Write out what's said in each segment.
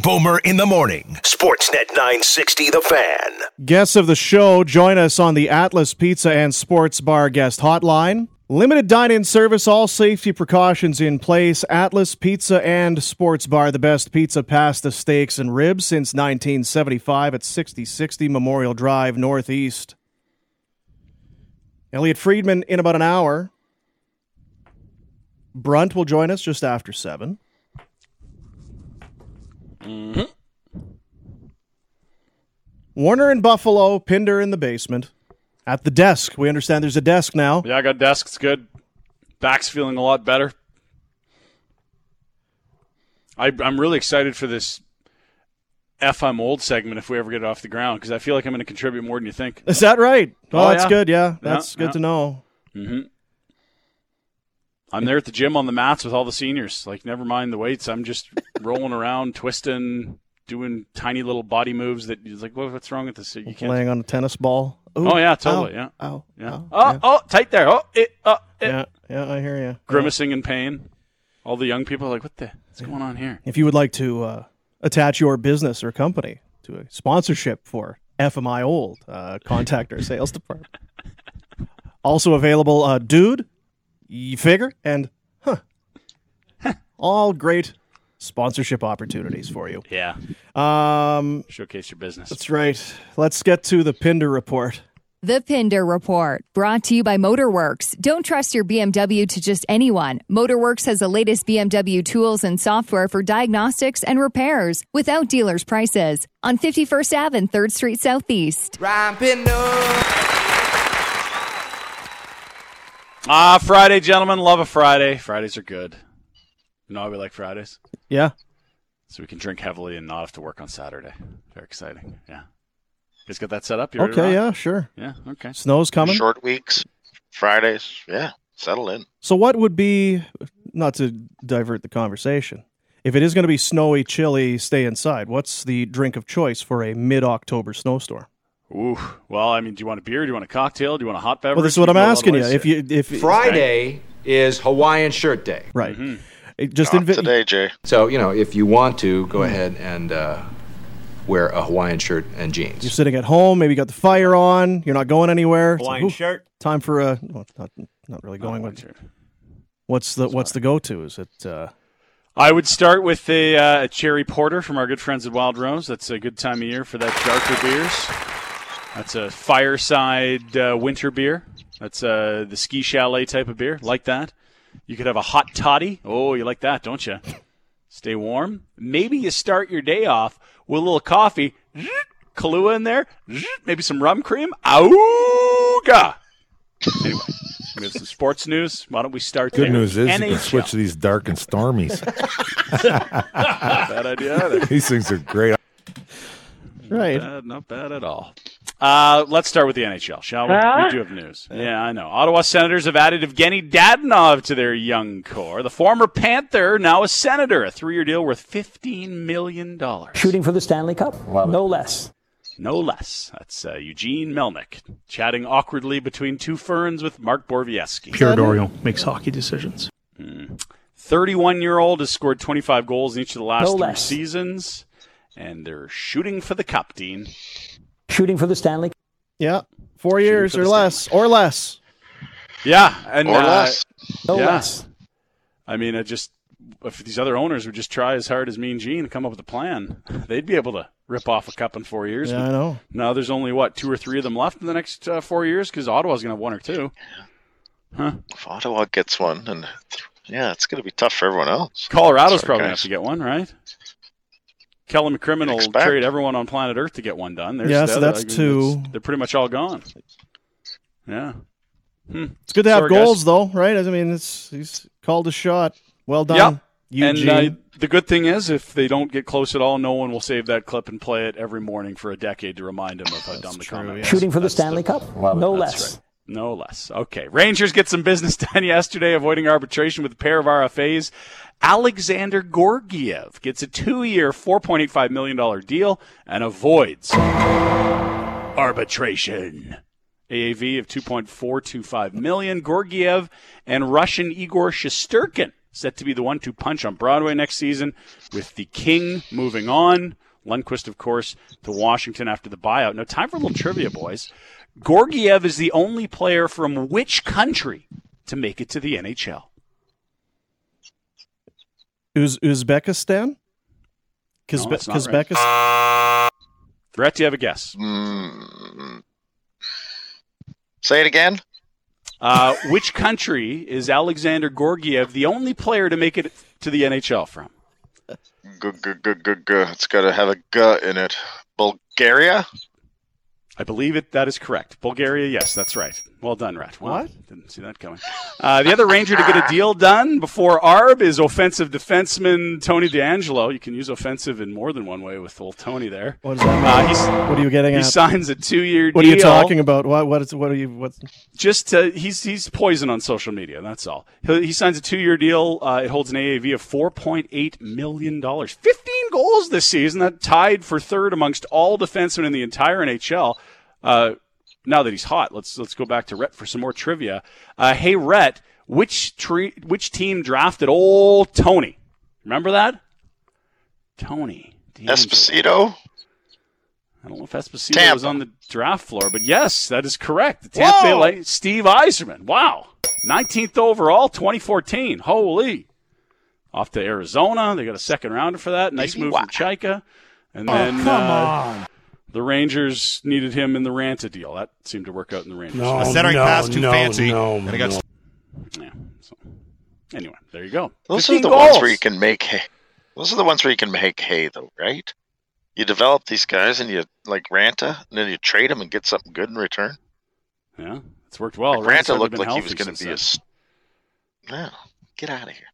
Boomer in the morning. Sportsnet 960 The Fan. Guests of the show join us on the Atlas Pizza and Sports Bar guest hotline. Limited dine-in service, all safety precautions in place. Atlas Pizza and Sports Bar, the best pizza, pasta, steaks, and ribs since 1975 at 6060 Memorial Drive, Northeast. Elliot Friedman in about an hour. Brunt will join us just after 7. Mm-hmm. Warner in Buffalo, Pinder in the basement. At the desk. We understand there's a desk now. Yeah, I got a desk. It's good. Back's feeling a lot better. I'm really excited for this I'm old segment if we ever get it off the ground, because I feel like I'm going to contribute more than you think. Is that right? Oh, that's yeah. Good, yeah. That's good to know. Mm-hmm. I'm there at the gym on the mats with all the seniors. Like, never mind the weights. I'm just rolling around, twisting, doing tiny little body moves that you're like, what's wrong with this? You can't. Laying on a tennis ball. Ooh, oh, yeah, totally. Ow, yeah. Ow, yeah. Ow, yeah. Oh, tight there. Yeah, I hear you. Grimacing in pain. All the young people are like, what's going on here? If you would like to attach your business or company to a sponsorship for FMI Old, contact our sales department. Also available, Dude, You Figure, and all great sponsorship opportunities for you. Yeah. Showcase your business. That's right. Let's get to the Pinder Report. The Pinder Report, brought to you by Motorworks. Don't trust your BMW to just anyone. Motorworks has the latest BMW tools and software for diagnostics and repairs without dealers' prices. On 51st Ave and 3rd Street Southeast. Friday, gentlemen. Love a Friday. Fridays are good. You know how we like Fridays? Yeah. So we can drink heavily and not have to work on Saturday. Very exciting. Yeah. You guys got that set up? You ready to Okay, rock? yeah, sure. Yeah, okay. Snow's coming. Short weeks, Fridays. Yeah, settle in. So what would be, not to divert the conversation, if it is going to be snowy, chilly, stay inside, what's the drink of choice for a mid-October snowstorm? Ooh, well, I mean, do you want a beer? Do you want a cocktail? Do you want a hot beverage? Well, this is what I'm asking you. If Friday is Hawaiian Shirt Day. Right. Mm-hmm. Today, Jay. So, if you want to, go ahead and wear a Hawaiian shirt and jeans. You're sitting at home, maybe you got the fire on, you're not going anywhere. Hawaiian shirt. Time for a, well, not really going with shirt. What's the go-to? Is it... I would start with a cherry porter from our good friends at Wild Rose. That's a good time of year for that darker beers. That's a fireside winter beer. That's the ski chalet type of beer. Like that. You could have a hot toddy. Oh, you like that, don't you? Stay warm. Maybe you start your day off with a little coffee. Kahlua in there. Maybe some rum cream. Auga! Anyway, we have some sports news. Why don't we start Good there? news is NHL. you can switch to these dark and stormies. Bad idea either. These things are great. Right. Not bad at all. Let's start with the NHL, shall we? We do have news. Yeah, I know. Ottawa Senators have added Evgeny Dadonov to their young core. The former Panther, now a Senator, a 3-year deal worth $15 million. Shooting for the Stanley Cup, no less. No less. That's Eugene Melnick chatting awkwardly between two ferns with Mark Borviesky. Pierre Dorion makes hockey decisions. 31-year-old has scored 25 goals in each of the last No 3 less. seasons, and they're shooting for the cup, Dean. Shooting for the Stanley Cup. Yeah, 4 years for or the less. Or less. Yeah, and Or less. No yeah. less. I mean, if these other owners would just try as hard as Mean Gene to come up with a plan, they'd be able to rip off a cup in 4 years. Yeah, I know. Now there's only, 2 or 3 of them left in the next 4 years, because Ottawa's going to have 1 or 2. Huh? If Ottawa gets one, and it's going to be tough for everyone else. Colorado's Sorry, probably going to guys. have to get one, right? Kellen McCrimmon will Expect. trade everyone on planet Earth to get one done. Yeah, so that's 2. They're pretty much all gone. Yeah. It's good to have Sorry, goals, guys. though, right? I mean, he's called a shot. Well done, Yeah. Eugene. And the good thing is, if they don't get close at all, no one will save that clip and play it every morning for a decade to remind him of how dumb the comment was. Shooting for the That's Stanley Cup, no That's less. right. No less. Okay. Rangers get some business done yesterday, avoiding arbitration with a pair of RFAs. Alexander Gorgiev gets a 2-year, $4.85 million deal and avoids arbitration. AAV of $2.425 million. Gorgiev and Russian Igor Shesterkin set to be the one to punch on Broadway next season, with the King moving on. Lundqvist, of course, to Washington after the buyout. Now, time for a little trivia, boys. Georgiev is the only player from which country to make it to the NHL? Uzbekistan? No, that's not Uzbekistan? right. Brett, do you have a guess? Say it again. Which country is Alexander Georgiev the only player to make it to the NHL from? It's got to have a G in it. Bulgaria? I believe that is correct. Bulgaria, yes, that's right. Well done, Rat. Wow, What? Didn't see that coming. The other Ranger to get a deal done before ARB is offensive defenseman Tony DeAngelo. You can use offensive in more than one way with old Tony there. What does that mean? What are you getting He at? signs a 2-year deal. What are you talking about? What's Just he's poison on social media. That's all. He signs a 2-year deal. It holds an AAV of $4.8 million. 15 goals this season. That tied for third amongst all defensemen in the entire NHL. Now that he's hot, let's go back to Rhett for some more trivia. Hey, Rhett, which team drafted old Tony? Remember that? Tony DeAngelo. Esposito? I don't know if Esposito was on the draft floor, but yes, that is correct. The Tampa Bay Lightning, Steve Yzerman. Wow. 19th overall, 2014. Holy. Off to Arizona. They got a second rounder for that. Nice move from Chaika. And then come on. The Rangers needed him in the Ranta deal. That seemed to work out in the Rangers. No, A centering pass too fancy. And it got Yeah. So, anyway, there you go. Those are 15 the goals. ones where you can make hay. Those are the ones where you can make hay, though, right? You develop these guys and you, like Ranta, and then you trade them and get something good in return. Yeah, it's worked well. Like Ranta Ranta's looked been like he healthy was going to be since no, get out of here.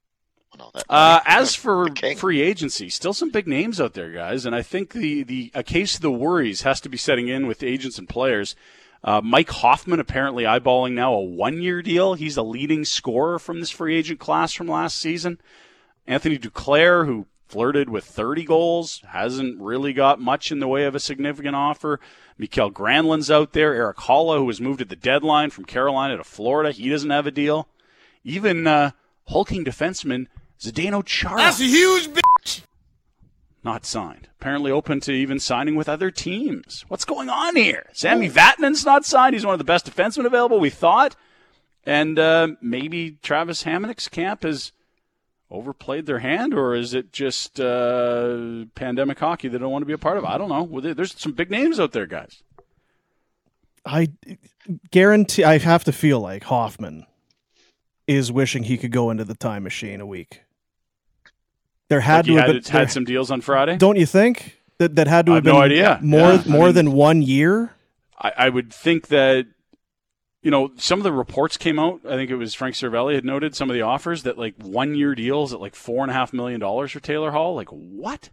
As for free agency, still some big names out there, guys, and I think a case of the worries has to be setting in with agents and players. Mike Hoffman apparently eyeballing now a 1-year deal. He's a leading scorer from this free agent class from last season. Anthony Duclair, who flirted with 30 goals, hasn't really got much in the way of a significant offer. Mikael Granlund's out there. Eric Holla, who was moved at the deadline from Carolina to Florida, he doesn't have a deal. Even hulking defenseman Zdeno Chara. That's a huge bitch. Not signed. Apparently open to even signing with other teams. What's going on here? Sami Vatanen's not signed. He's one of the best defensemen available, we thought. And maybe Travis Hamonick's camp has overplayed their hand, or is it just pandemic hockey they don't want to be a part of? I don't know. There's some big names out there, guys. I guarantee, I have to feel like Hoffman is wishing he could go into the time machine a week. There had had some deals on Friday. Don't you think that had to have been no idea. more than 1 year? I would think that, some of the reports came out. I think it was Frank Cervelli had noted some of the offers that 1-year deals at $4.5 million for Taylor Hall. What?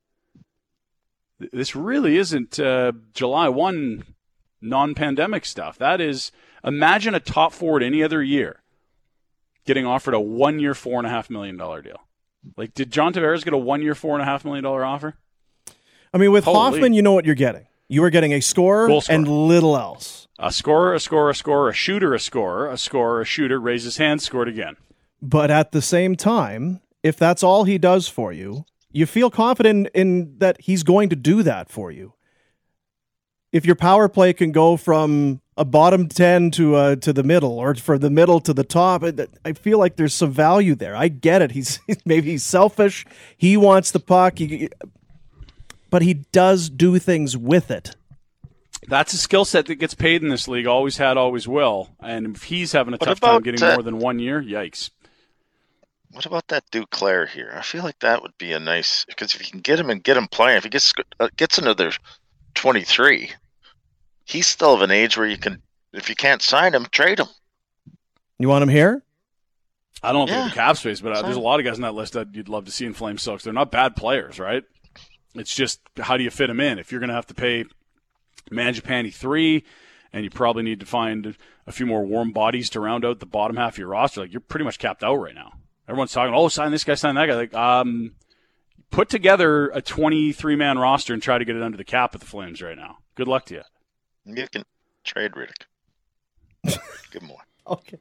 This really isn't July 1 non-pandemic stuff. That is, imagine a top forward any other year getting offered a 1-year $4.5 million deal. Did John Tavares get a 1-year $4.5 million offer? I mean, with Hoffman, you know what you're getting. You are getting a scorer and little else. A scorer, a scorer, a scorer, a shooter, a scorer, a scorer, a shooter, raised his hand, scored again. But at the same time, if that's all he does for you, you feel confident in that he's going to do that for you. If your power play can go from a bottom 10 to the middle, or from the middle to the top, I feel like there's some value there. I get it. Maybe he's selfish. He wants the puck, but he does do things with it. That's a skill set that gets paid in this league. Always had, always will. And if he's having a tough time getting more than 1 year, yikes. What about that Duclair here? I feel like that would be a nice, because if you can get him and get him playing, if he gets another 23, he's still of an age where you can, if you can't sign him, trade him. You want him here? I don't know if they have the cap space, but there's a lot of guys on that list that you'd love to see in Flame Silks. They're not bad players, right? It's just, how do you fit them in? If you're going to have to pay Mangiapane 3, and you probably need to find a few more warm bodies to round out the bottom half of your roster, you're pretty much capped out right now. Everyone's talking, sign this guy, sign that guy. Put together a 23-man roster and try to get it under the cap with the Flames right now. Good luck to you. You can trade Riddick. Give him more. Okay.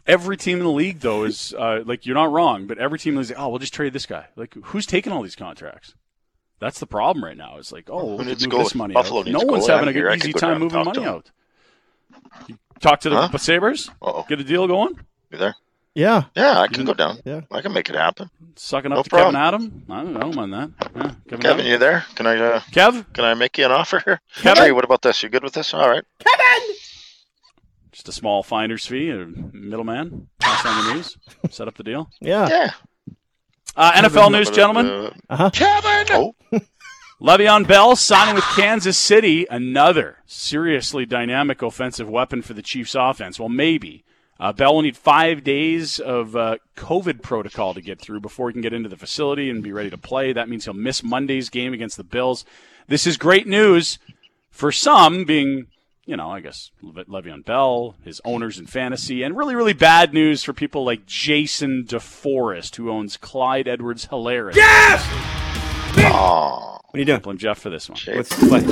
Every team in the league, though, is like, you're not wrong, but every team is like, oh, we'll just trade this guy. Like, who's taking all these contracts? That's the problem right now. It's like, oh, we'll move this money out. No one's having a good, easy time moving money out. You talk to the Sabres? Get a deal going? You there? Yeah. Yeah, I can go down. Yeah. I can make it happen. Sucking up to Kevin Adam? I don't mind that. Yeah, Kevin, you there? Can I Kev? Can I make you an offer here? Kevin? Hey, what about this? You good with this? All right. Kevin! Just a small finder's fee, a middleman. Pass on the news. Set up the deal. Yeah. NFL news, gentlemen. Kevin! Oh. Le'Veon Bell signing with Kansas City, another seriously dynamic offensive weapon for the Chiefs offense. Well, maybe. Bell will need 5 days of COVID protocol to get through before he can get into the facility and be ready to play. That means he'll miss Monday's game against the Bills. This is great news for some, being, I guess, Le'Veon Bell, his owners in fantasy, and really, really bad news for people like Jason DeForest, who owns Clyde Edwards-Helaire. Yes! Oh. What are you doing? Blame Jeff for this one. What?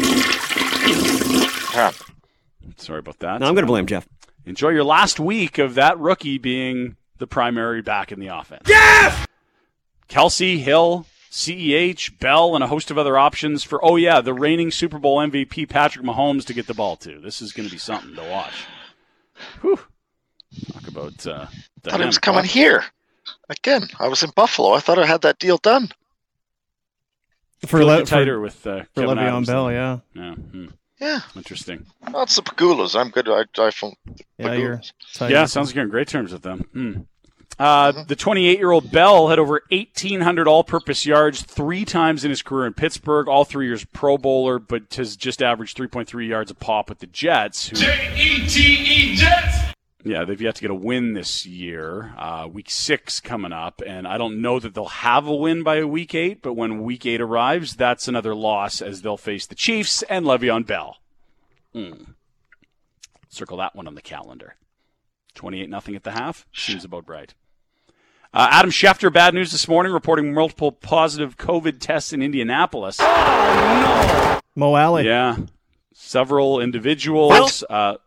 Sorry about that. No, I'm going to blame Jeff. Enjoy your last week of that rookie being the primary back in the offense. Yes! Kelsey, Hill, CEH, Bell, and a host of other options for, the reigning Super Bowl MVP Patrick Mahomes to get the ball to. This is going to be something to watch. Whew. Talk about I thought he was coming here. Again, I was in Buffalo. I thought I had that deal done. For Le'Veon Bell, yeah. Yeah. Interesting. Well, it's the Pagulas. I'm good. I phone Pagulas. Sounds like you're in great terms with them. The 28-year-old Bell had over 1,800 all-purpose yards 3 times in his career in Pittsburgh, all 3 years Pro Bowler, but has just averaged 3.3 yards a pop with the Jets. Jets! Jets! Yeah, they've yet to get a win this year. Week 6 coming up, and I don't know that they'll have a win by Week 8, but when Week 8 arrives, that's another loss as they'll face the Chiefs and Le'Veon Bell. Circle that one on the calendar. 28-0 at the half. Seems about right. Adam Schefter, bad news this morning, reporting multiple positive COVID tests in Indianapolis. Oh, no! Mo Alley. Yeah. Several individuals.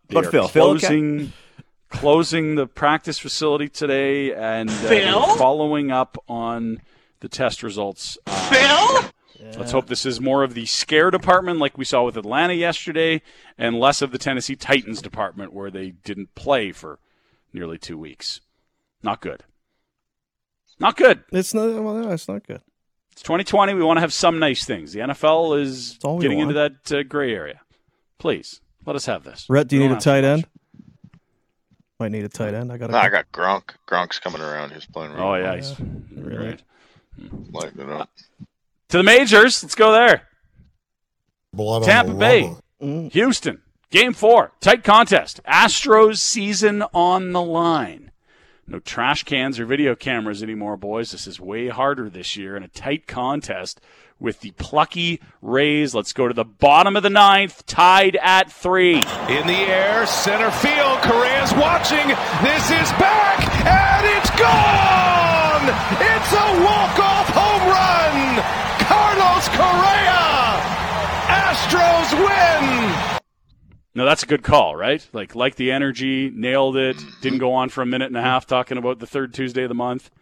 Closing the practice facility today and following up on the test results. Let's hope this is more of the scare department like we saw with Atlanta yesterday and less of the Tennessee Titans department where they didn't play for nearly 2 weeks. Not good. Not good. It's not good. It's 2020. We want to have some nice things. The NFL is getting into that gray area. Please, let us have this. Rhett, do you need a tight end? Might need a tight end. I got Gronk. Gronk's coming around. He's playing really well. He's right. Lighting it up. To the majors. Let's go there. Tampa Bay. Houston. Game 4. Tight contest. Astros season on the line. No trash cans or video cameras anymore, boys. This is way harder this year in a tight contest with the plucky Rays. Let's go to the bottom of the 9th, tied at 3. In the air, center field. Correa's watching. This is back, and it's gone! It's a walk-off home run! Carlos Correa! Astros win! No, that's a good call, right? Like the energy, nailed it, didn't go on for a minute and a half talking about the third Tuesday of the month.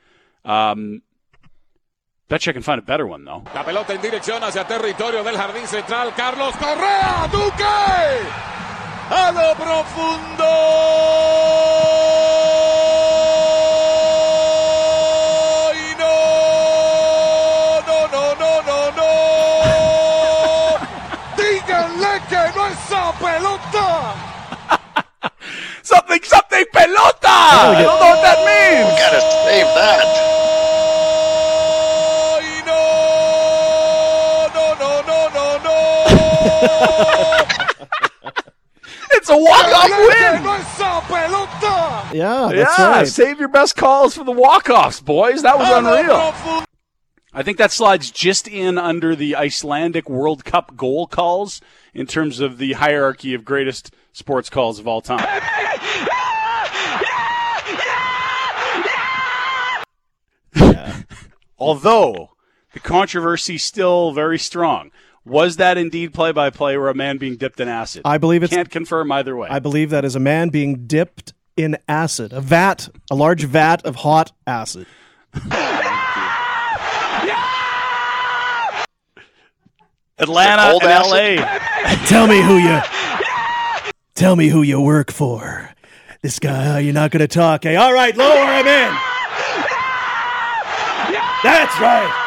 Bet you I can find a better one, though. La pelota en dirección hacia territorio del jardín central. Carlos Correa, Duque, a lo profundo. Y no. Díganle que no es esa pelota. Something pelota. I don't know what that means. We gotta save that. It's a walk-off win. Yeah, that's right. Save your best calls for the walk-offs, boys. That was unreal. I think that slides just in under the Icelandic World Cup goal calls in terms of the hierarchy of greatest sports calls of all time. Although the controversy still very strong. Was that indeed play-by-play or a man being dipped in acid? I believe it's... Can't confirm either way. I believe that is a man being dipped in acid. A large vat of hot acid. Atlanta and LA. Tell me who you work for. This guy, you're not going to talk. Hey, all right, lower him in. That's right.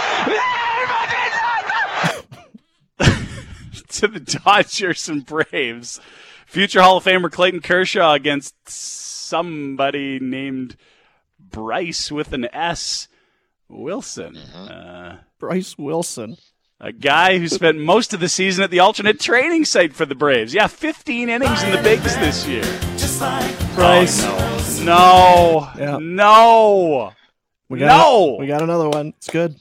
To the Dodgers and Braves. Future Hall of Famer Clayton Kershaw against somebody named Bryce with an S. Wilson. Bryce Wilson. A guy who spent most of the season at the alternate training site for the Braves. Yeah, 15 innings in the bigs this year. Bryce. No. Yeah. No. We got another one. It's good.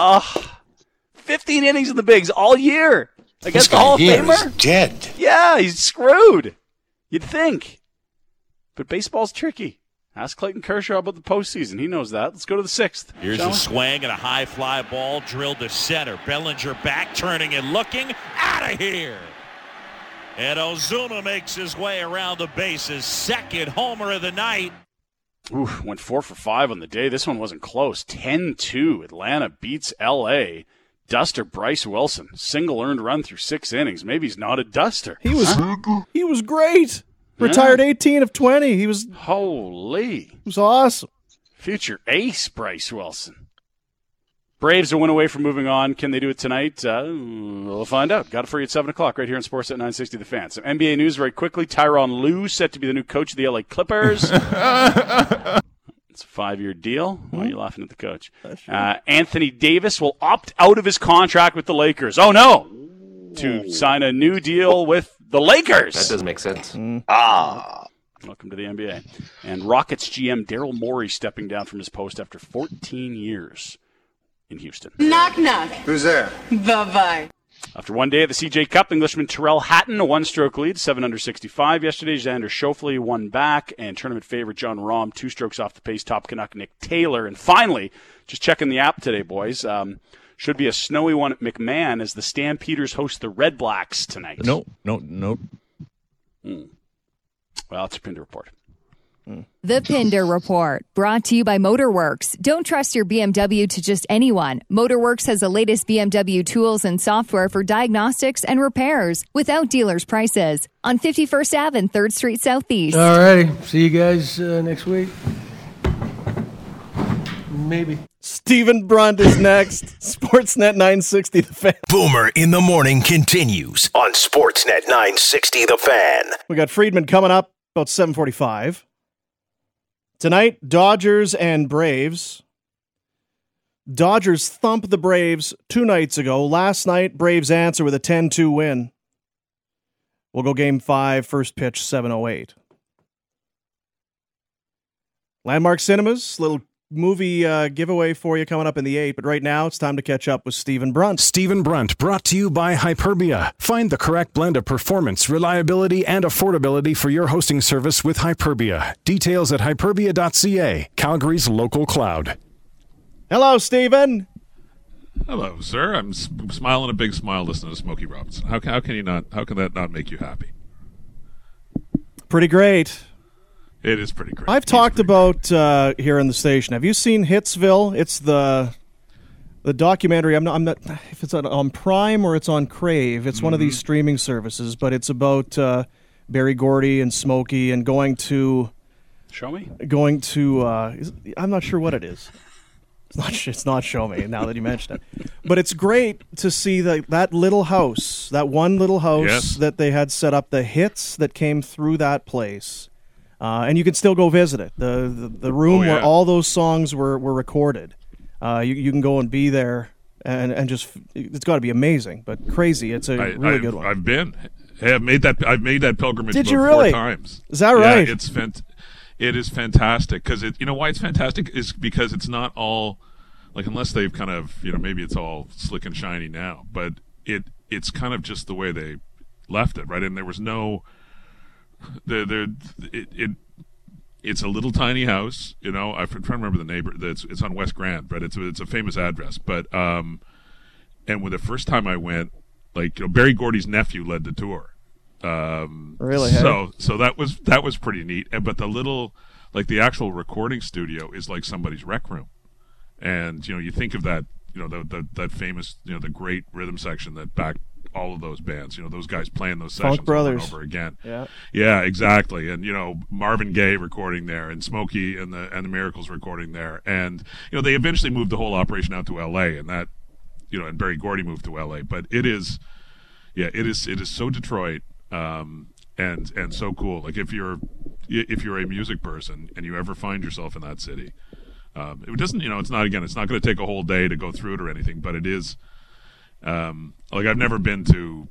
15 innings in the bigs all year. Against the Hall of Famer? He's dead. Yeah, he's screwed. You'd think. But baseball's tricky. Ask Clayton Kershaw about the postseason. He knows that. Let's go to the 6th. Here's a swing and a high fly ball drilled to center. Bellinger back, turning and looking. Out of here. And Ozuna makes his way around the bases. Second homer of the night. Ooh, went 4 for 5 on the day. This one wasn't close. 10-2. Atlanta beats L.A. Duster Bryce Wilson. Single earned run through 6 innings. Maybe he's not a duster. He was great. Retired 18 of 20. He was awesome. Future ace Bryce Wilson. Braves a win away from moving on. Can they do it tonight? We'll find out. Got it for you at 7 o'clock right here on Sportsnet 960 The Fan. Some NBA news very quickly. Tyronn Lue set to be the new coach of the LA Clippers. It's a 5-year deal. Why are you laughing at the coach? Anthony Davis will opt out of his contract with the Lakers. Oh, no. To sign a new deal with the Lakers. That doesn't make sense. Welcome to the NBA. And Rockets GM Daryl Morey stepping down from his post after 14 years in Houston. Knock, knock. Who's there? Bye-bye. After one day at the CJ Cup, Englishman Tyrrell Hatton, a one-stroke lead, 7 under 65 yesterday. Xander Schauffele won back, and tournament favorite John Rahm, 2 strokes off the pace, top Canuck Nick Taylor. And finally, just checking the app today, boys, should be a snowy one at McMahon as the Stampeders host the Red Blacks tonight. No. Well, it's a Pinder report. The Pinder Report, brought to you by Motorworks. Don't trust your BMW to just anyone. Motorworks has the latest BMW tools and software for diagnostics and repairs without dealers' prices. On 51st Ave and 3rd Street Southeast. All righty. See you guys next week. Maybe. Stephen Brunt is next. Sportsnet 960 The Fan. Boomer in the Morning continues on Sportsnet 960 The Fan. We got Friedman coming up about 7:45. Tonight, Dodgers and Braves. Dodgers thump the Braves 2 nights ago. Last night, Braves answer with a 10-2 win. We'll go Game 5, first pitch, 7:08. Landmark Cinemas, little movie giveaway for you coming up in the 8, but right now it's time to catch up with Stephen Brunt. Stephen Brunt, brought to you by Hyperbia. Find the correct blend of performance, reliability, and affordability for your hosting service with Hyperbia. Details at hyperbia.ca, Calgary's local cloud. Hello, Stephen. Hello, sir. I'm smiling a big smile listening to Smokey Robinson. How can that not make you happy? Pretty great. It is pretty great. I've talked about here on the station. Have you seen Hitsville? It's the documentary. I'm not if it's on Prime or it's on Crave. It's one of these streaming services, but it's about Berry Gordy and Smokey and going to. Show me. I'm not sure what it is. It's not Show Me. Now that you mention it, but it's great to see that little house, that one little house that they had set up, the hits that came through that place. And you can still go visit it. The room where all those songs were recorded. You can go and be there, and just it's got to be amazing, but crazy. It's a really good one. I've been. Hey, I've made that pilgrimage. Did you about really? 4 times. Is that right? Yeah, it is fantastic because you know why it's fantastic is because it's not all like unless they've kind of maybe it's all slick and shiny now, but it's kind of just the way they left it, right? And there was no. It's a little tiny house, I'm trying to remember the neighbor. It's on West Grand, but it's a famous address. But and when the first time I went, Berry Gordy's nephew led the tour, Really? So that was pretty neat. But the actual recording studio is like somebody's rec room, and you think of that, that famous, the great rhythm section that backed all of those bands, those guys playing those sessions Funk Brothers. over and over again. Yeah, exactly. And Marvin Gaye recording there, and Smokey and the Miracles recording there, and they eventually moved the whole operation out to L.A. and that, and Barry Gordy moved to L.A. But it is so Detroit, and so cool. Like if you're a music person and you ever find yourself in that city, it doesn't, it's not going to take a whole day to go through it or anything, but it is. I've never been to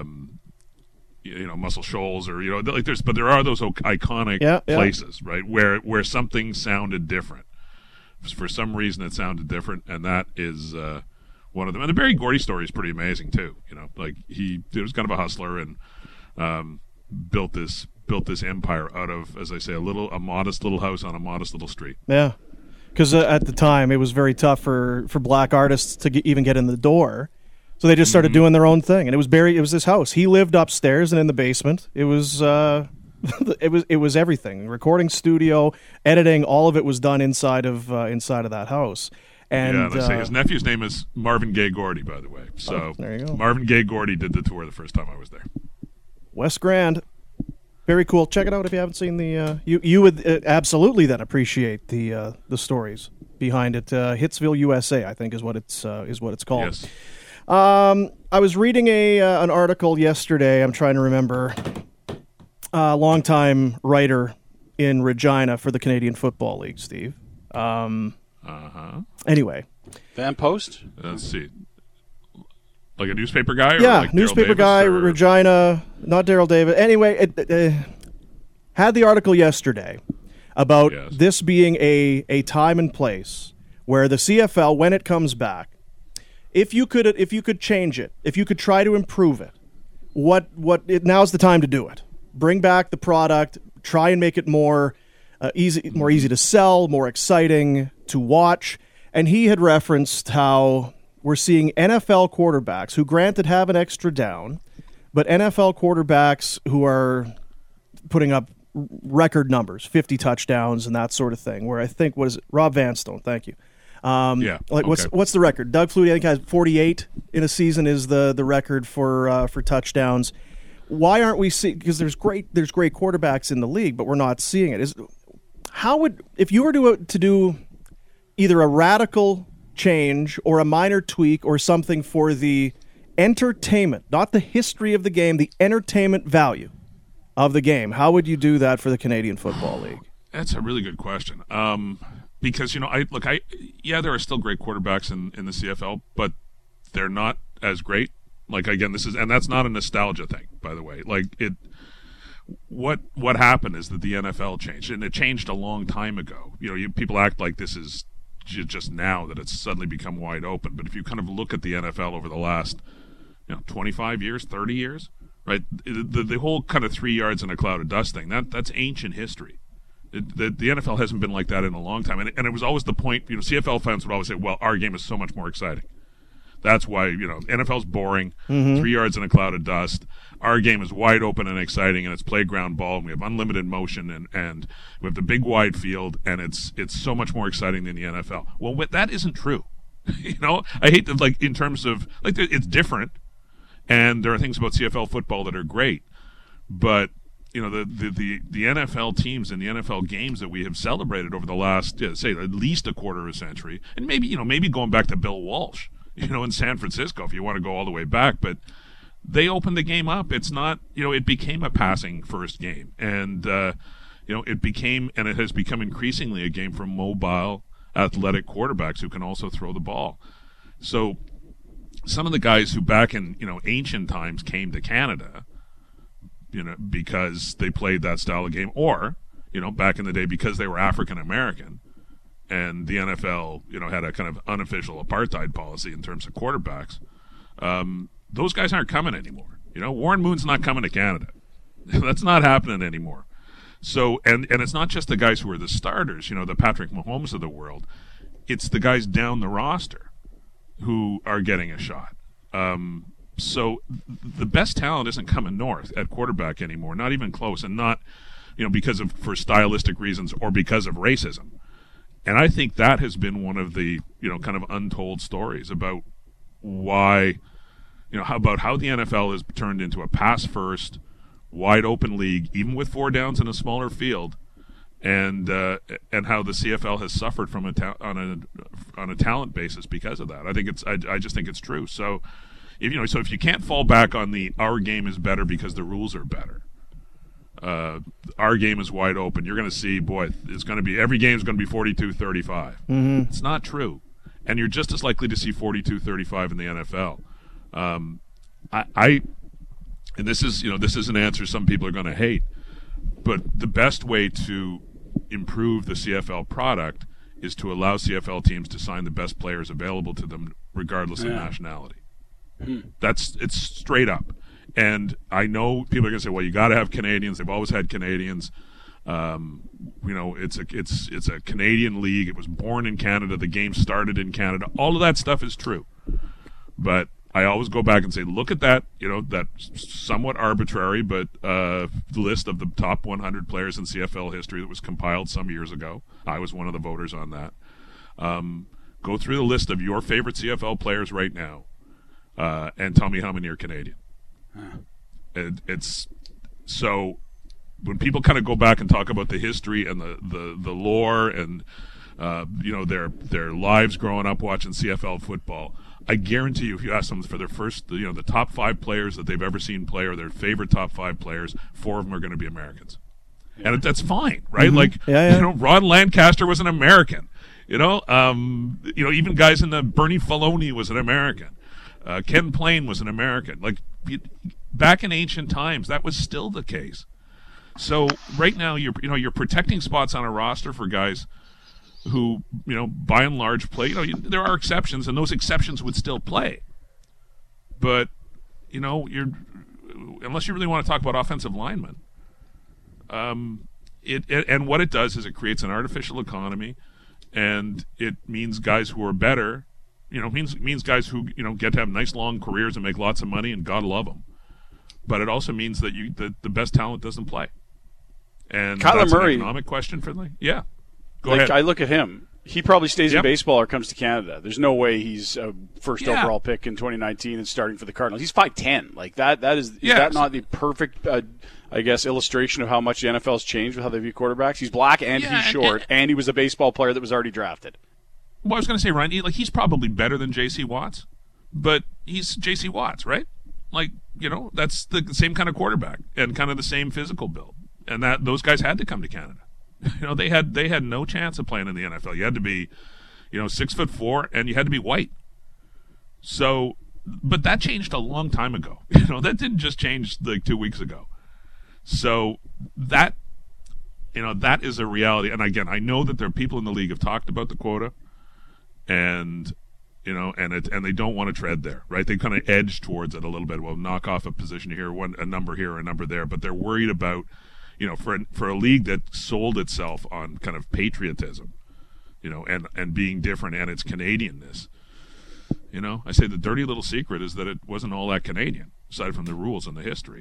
Muscle Shoals or but there are those iconic places, right, where something sounded different. For some reason it sounded different, and that is one of them. And the Barry Gordy story is pretty amazing too. He was kind of a hustler and built this empire out of, as I say, a modest little house on a modest little street. Yeah, because at the time it was very tough for black artists to even get in the door. So they just started doing their own thing, and it was this house. He lived upstairs and in the basement. It was it was everything. Recording studio, editing, all of it was done inside of that house. And I say his nephew's name is Marvin Gaye Gordy, by the way. So there you go. Marvin Gaye Gordy did the tour the first time I was there. West Grand, very cool. Check it out if you haven't seen the. You would absolutely then appreciate the stories behind it. Hitsville, USA, I think is what it's called. Yes. I was reading an article yesterday. I'm trying to remember. Longtime writer in Regina for the Canadian Football League, Steve. Anyway. Van Post? Let's see. Like a newspaper guy? Or yeah, like newspaper guy, Regina, not Daryl Davis. Anyway, it had the article yesterday about this being a time and place where the CFL, when it comes back, if you could change it, if you could try to improve it, now's the time to do it. Bring back the product, try and make it more easy to sell, more exciting to watch. And he had referenced how we're seeing NFL quarterbacks who, granted, have an extra down, but NFL quarterbacks who are putting up record numbers, 50 touchdowns and that sort of thing, where I think, Rob Vanstone, thank you. What's the record? Doug Flutie, I think, has 48 in a season is the record for touchdowns. Why aren't we seeing? Because there's great quarterbacks in the league, but we're not seeing it. If you were to do either a radical change or a minor tweak or something for the entertainment, not the history of the game, the entertainment value of the game, how would you do that for the Canadian Football League? That's a really good question. Because there are still great quarterbacks in the CFL, but they're not as great. Like, again, that's not a nostalgia thing, by the way. Like, what happened is that the NFL changed, and it changed a long time ago. People act like this is just now that it's suddenly become wide open. But if you kind of look at the NFL over the last 25 years, 30 years, right, the whole kind of 3 yards in a cloud of dust thing, that's ancient history. The NFL hasn't been like that in a long time, and it was always the point. CFL fans would always say, "Well, our game is so much more exciting." That's why NFL's boring. 3 yards in a cloud of dust. Our game is wide open and exciting, and it's playground ball, and we have unlimited motion, and we have the big wide field, and it's so much more exciting than the NFL. Well, that isn't true. I hate that. Like, in terms of it's different, and there are things about CFL football that are great, but. The NFL teams and the NFL games that we have celebrated over the last, say, at least a quarter of a century, and maybe going back to Bill Walsh, in San Francisco, if you want to go all the way back, but they opened the game up. It's not, it became a passing first game, and it has become increasingly a game for mobile, athletic quarterbacks who can also throw the ball. So some of the guys who back in ancient times came to Canada, because they played that style of game, or, back in the day because they were African American, and the NFL, had a kind of unofficial apartheid policy in terms of quarterbacks. Those guys aren't coming anymore. Warren Moon's not coming to Canada. That's not happening anymore. So, and it's not just the guys who are the starters, the Patrick Mahomes of the world. It's the guys down the roster who are getting a shot. So the best talent isn't coming north at quarterback anymore, not even close, and not, because of for stylistic reasons or because of racism. And I think that has been one of the, kind of untold stories about why, how the NFL has turned into a pass-first, wide-open league, even with 4 downs in a smaller field, and how the CFL has suffered from on a talent basis because of that. I just think it's true. So, if you can't fall back on our game is better because the rules are better. Our game is wide open. You're going to see, every game is going to be 42-35. Mm-hmm. It's not true, and you're just as likely to see 42-35 in the NFL. And this is an answer some people are going to hate, but the best way to improve the CFL product is to allow CFL teams to sign the best players available to them, regardless of nationality. It's straight up. And I know people are going to say, well, you got to have Canadians. They've always had Canadians. It's a Canadian league. It was born in Canada. The game started in Canada. All of that stuff is true. But I always go back and say, look at that, that somewhat arbitrary, but list of the top 100 players in CFL history that was compiled some years ago. I was one of the voters on that. Go through the list of your favorite CFL players right now, and tell me how many are Canadian. It's so when people kind of go back and talk about the history and the lore and their lives growing up watching CFL football, I guarantee you, if you ask them for their first, the top 5 players that they've ever seen play or their favorite top 5 players, 4 of them are going to be Americans, and that's fine, right? Mm-hmm. Ron Lancaster was an American. Even guys in the Bernie Faloney was an American. Ken Plain was an American. Back in ancient times, that was still the case. So right now, you're protecting spots on a roster for guys who, by and large play. There are exceptions, and those exceptions would still play. But, unless you really want to talk about offensive linemen, and what it does is it creates an artificial economy, and it means guys who are better. Means guys who get to have nice long careers and make lots of money, and God love them. But it also means that the best talent doesn't play, and Kyler that's Murray, an economic question for them. Yeah, go ahead. I look at him. He probably stays in baseball or comes to Canada. There's no way he's a first overall pick in 2019 and starting for the Cardinals. He's 5'10". Is that not the perfect illustration of how much the NFL's changed with how they view quarterbacks? He's black and he's short, and he was a baseball player that was already drafted. Well, I was going to say, Ryan, he's probably better than J.C. Watts, but he's J.C. Watts, right? That's the same kind of quarterback and kind of the same physical build, and that those guys had to come to Canada. They had no chance of playing in the NFL. You had to be, 6'4", and you had to be white. So, but that changed a long time ago. That didn't just change 2 weeks ago. So that is a reality. And again, I know that there are people in the league have talked about the quota. And and they don't want to tread there, right? They kind of edge towards it a little bit. Well, knock off a position here, a number here, or a number there, but they're worried about, for a league that sold itself on kind of patriotism, and being different and its Canadianness. I say the dirty little secret is that it wasn't all that Canadian, aside from the rules and the history.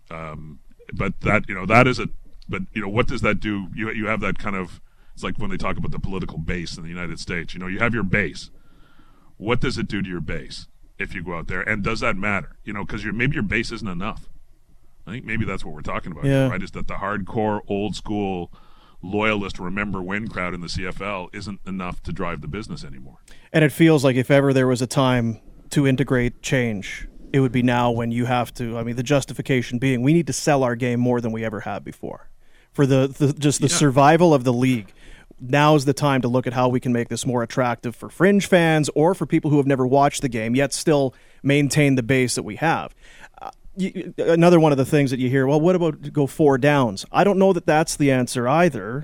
But that that is But what does that do? You have that kind of. It's like when they talk about the political base in the United States. You have your base. What does it do to your base if you go out there? And does that matter? Because maybe your base isn't enough. I think maybe that's what we're talking about, right? Is that the hardcore, old school, loyalist, remember when crowd in the CFL isn't enough to drive the business anymore. And it feels like if ever there was a time to integrate change, it would be now when you have to. The justification being we need to sell our game more than we ever have before. For the survival of the league. Now's the time to look at how we can make this more attractive for fringe fans or for people who have never watched the game, yet still maintain the base that we have. Another one of the things that you hear, well, what about go 4 downs? I don't know that that's the answer either.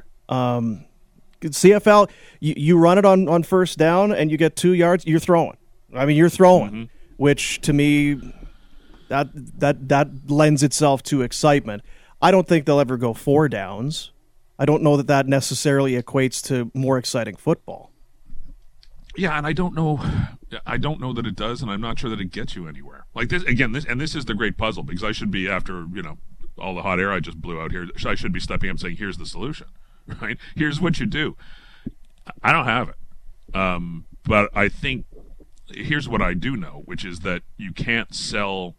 CFL, you run it on first down and you get 2 yards, you're throwing. You're throwing, which to me, that lends itself to excitement. I don't think they'll ever go 4 downs. I don't know that necessarily equates to more exciting football. Yeah, and I don't know. I don't know that it does, and I'm not sure that it gets you anywhere. Like this again, this is the great puzzle, because I should be, after all the hot air I just blew out here, I should be stepping up and saying, here's the solution, right? Here's what you do. I don't have it, but I think here's what I do know, which is that you can't sell,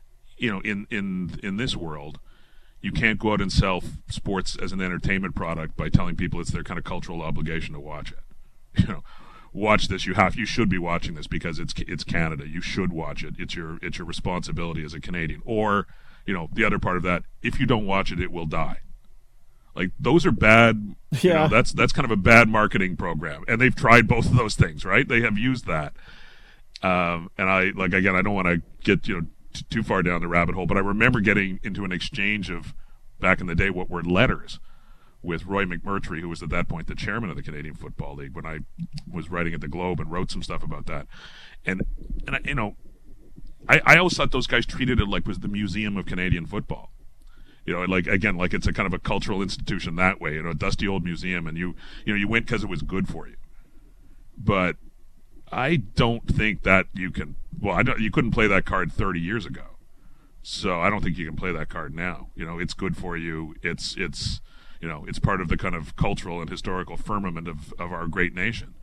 in this world, you can't go out and sell sports as an entertainment product by telling people it's their kind of cultural obligation to watch it. Watch this. You should be watching this because it's Canada. You should watch it. It's your responsibility as a Canadian. Or, the other part of that, if you don't watch it, it will die. Like, those are bad. Yeah. That's kind of a bad marketing program, and they've tried both of those things, right? They have used that. And I don't want to get too far down the rabbit hole, but I remember getting into an exchange of, back in the day, what were letters with Roy McMurtry, who was at that point the chairman of the Canadian Football League, when I was writing at the Globe and wrote some stuff about that. And I always thought those guys treated it like it was the Museum of Canadian Football. Like it's a kind of a cultural institution that way, a dusty old museum, and you went because it was good for you. But I don't think that you can. Well, you couldn't play that card 30 years ago, so I don't think you can play that card now. It's good for you. It's part of the kind of cultural and historical firmament of our great nation.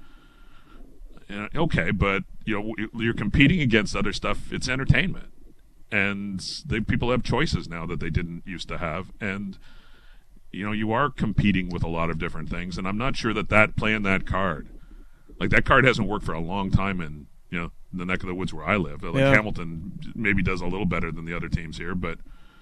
Okay, but you're competing against other stuff. It's entertainment, and people have choices now that they didn't used to have, and you are competing with a lot of different things. And I'm not sure that playing that card, like that card, hasn't worked for a long time in the neck of the woods where I live. Like Hamilton maybe does a little better than the other teams here, but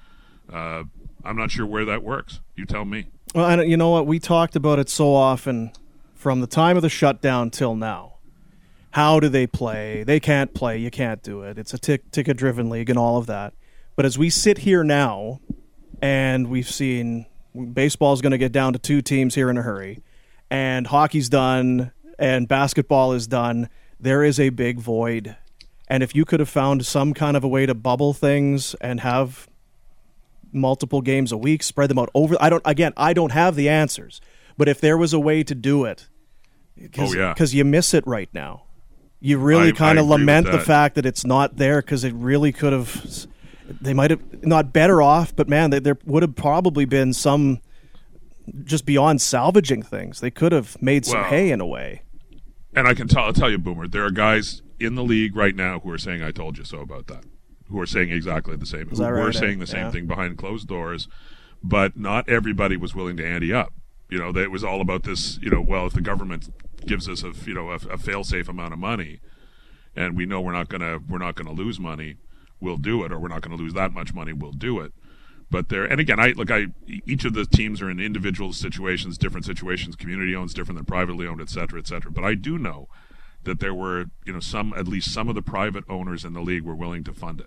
I'm not sure where that works. You tell me. Well, and you know what? We talked about it so often from the time of the shutdown till now. How do they play? They can't play. You can't do it. It's a ticket-driven league and all of that. But as we sit here now, and we've seen baseball's going to get down to 2 teams here in a hurry, and hockey's done, and basketball is done, there is a big void. And if you could have found some kind of a way to bubble things and have multiple games a week, spread them out over, I don't have the answers, but if there was a way to do it, because you miss it right now. You really kind of lament the fact that it's not there, because it really could have. They might have not better off, but man, there would have probably been some just beyond salvaging things. They could have made some hay in a way. And I'll tell you, Boomer, there are guys in the league right now who are saying "I told you so" about that, who are saying exactly the same. Who were saying the same thing behind closed doors, but not everybody was willing to ante up. It was all about this. Well, if the government gives us a fail-safe amount of money, and we know we're not gonna lose money, we'll do it, or we're not gonna lose that much money, we'll do it. But and again, each of the teams are in individual situations, different situations. Community owned is different than privately owned, et cetera, et cetera. But I do know that there were, at least some of the private owners in the league were willing to fund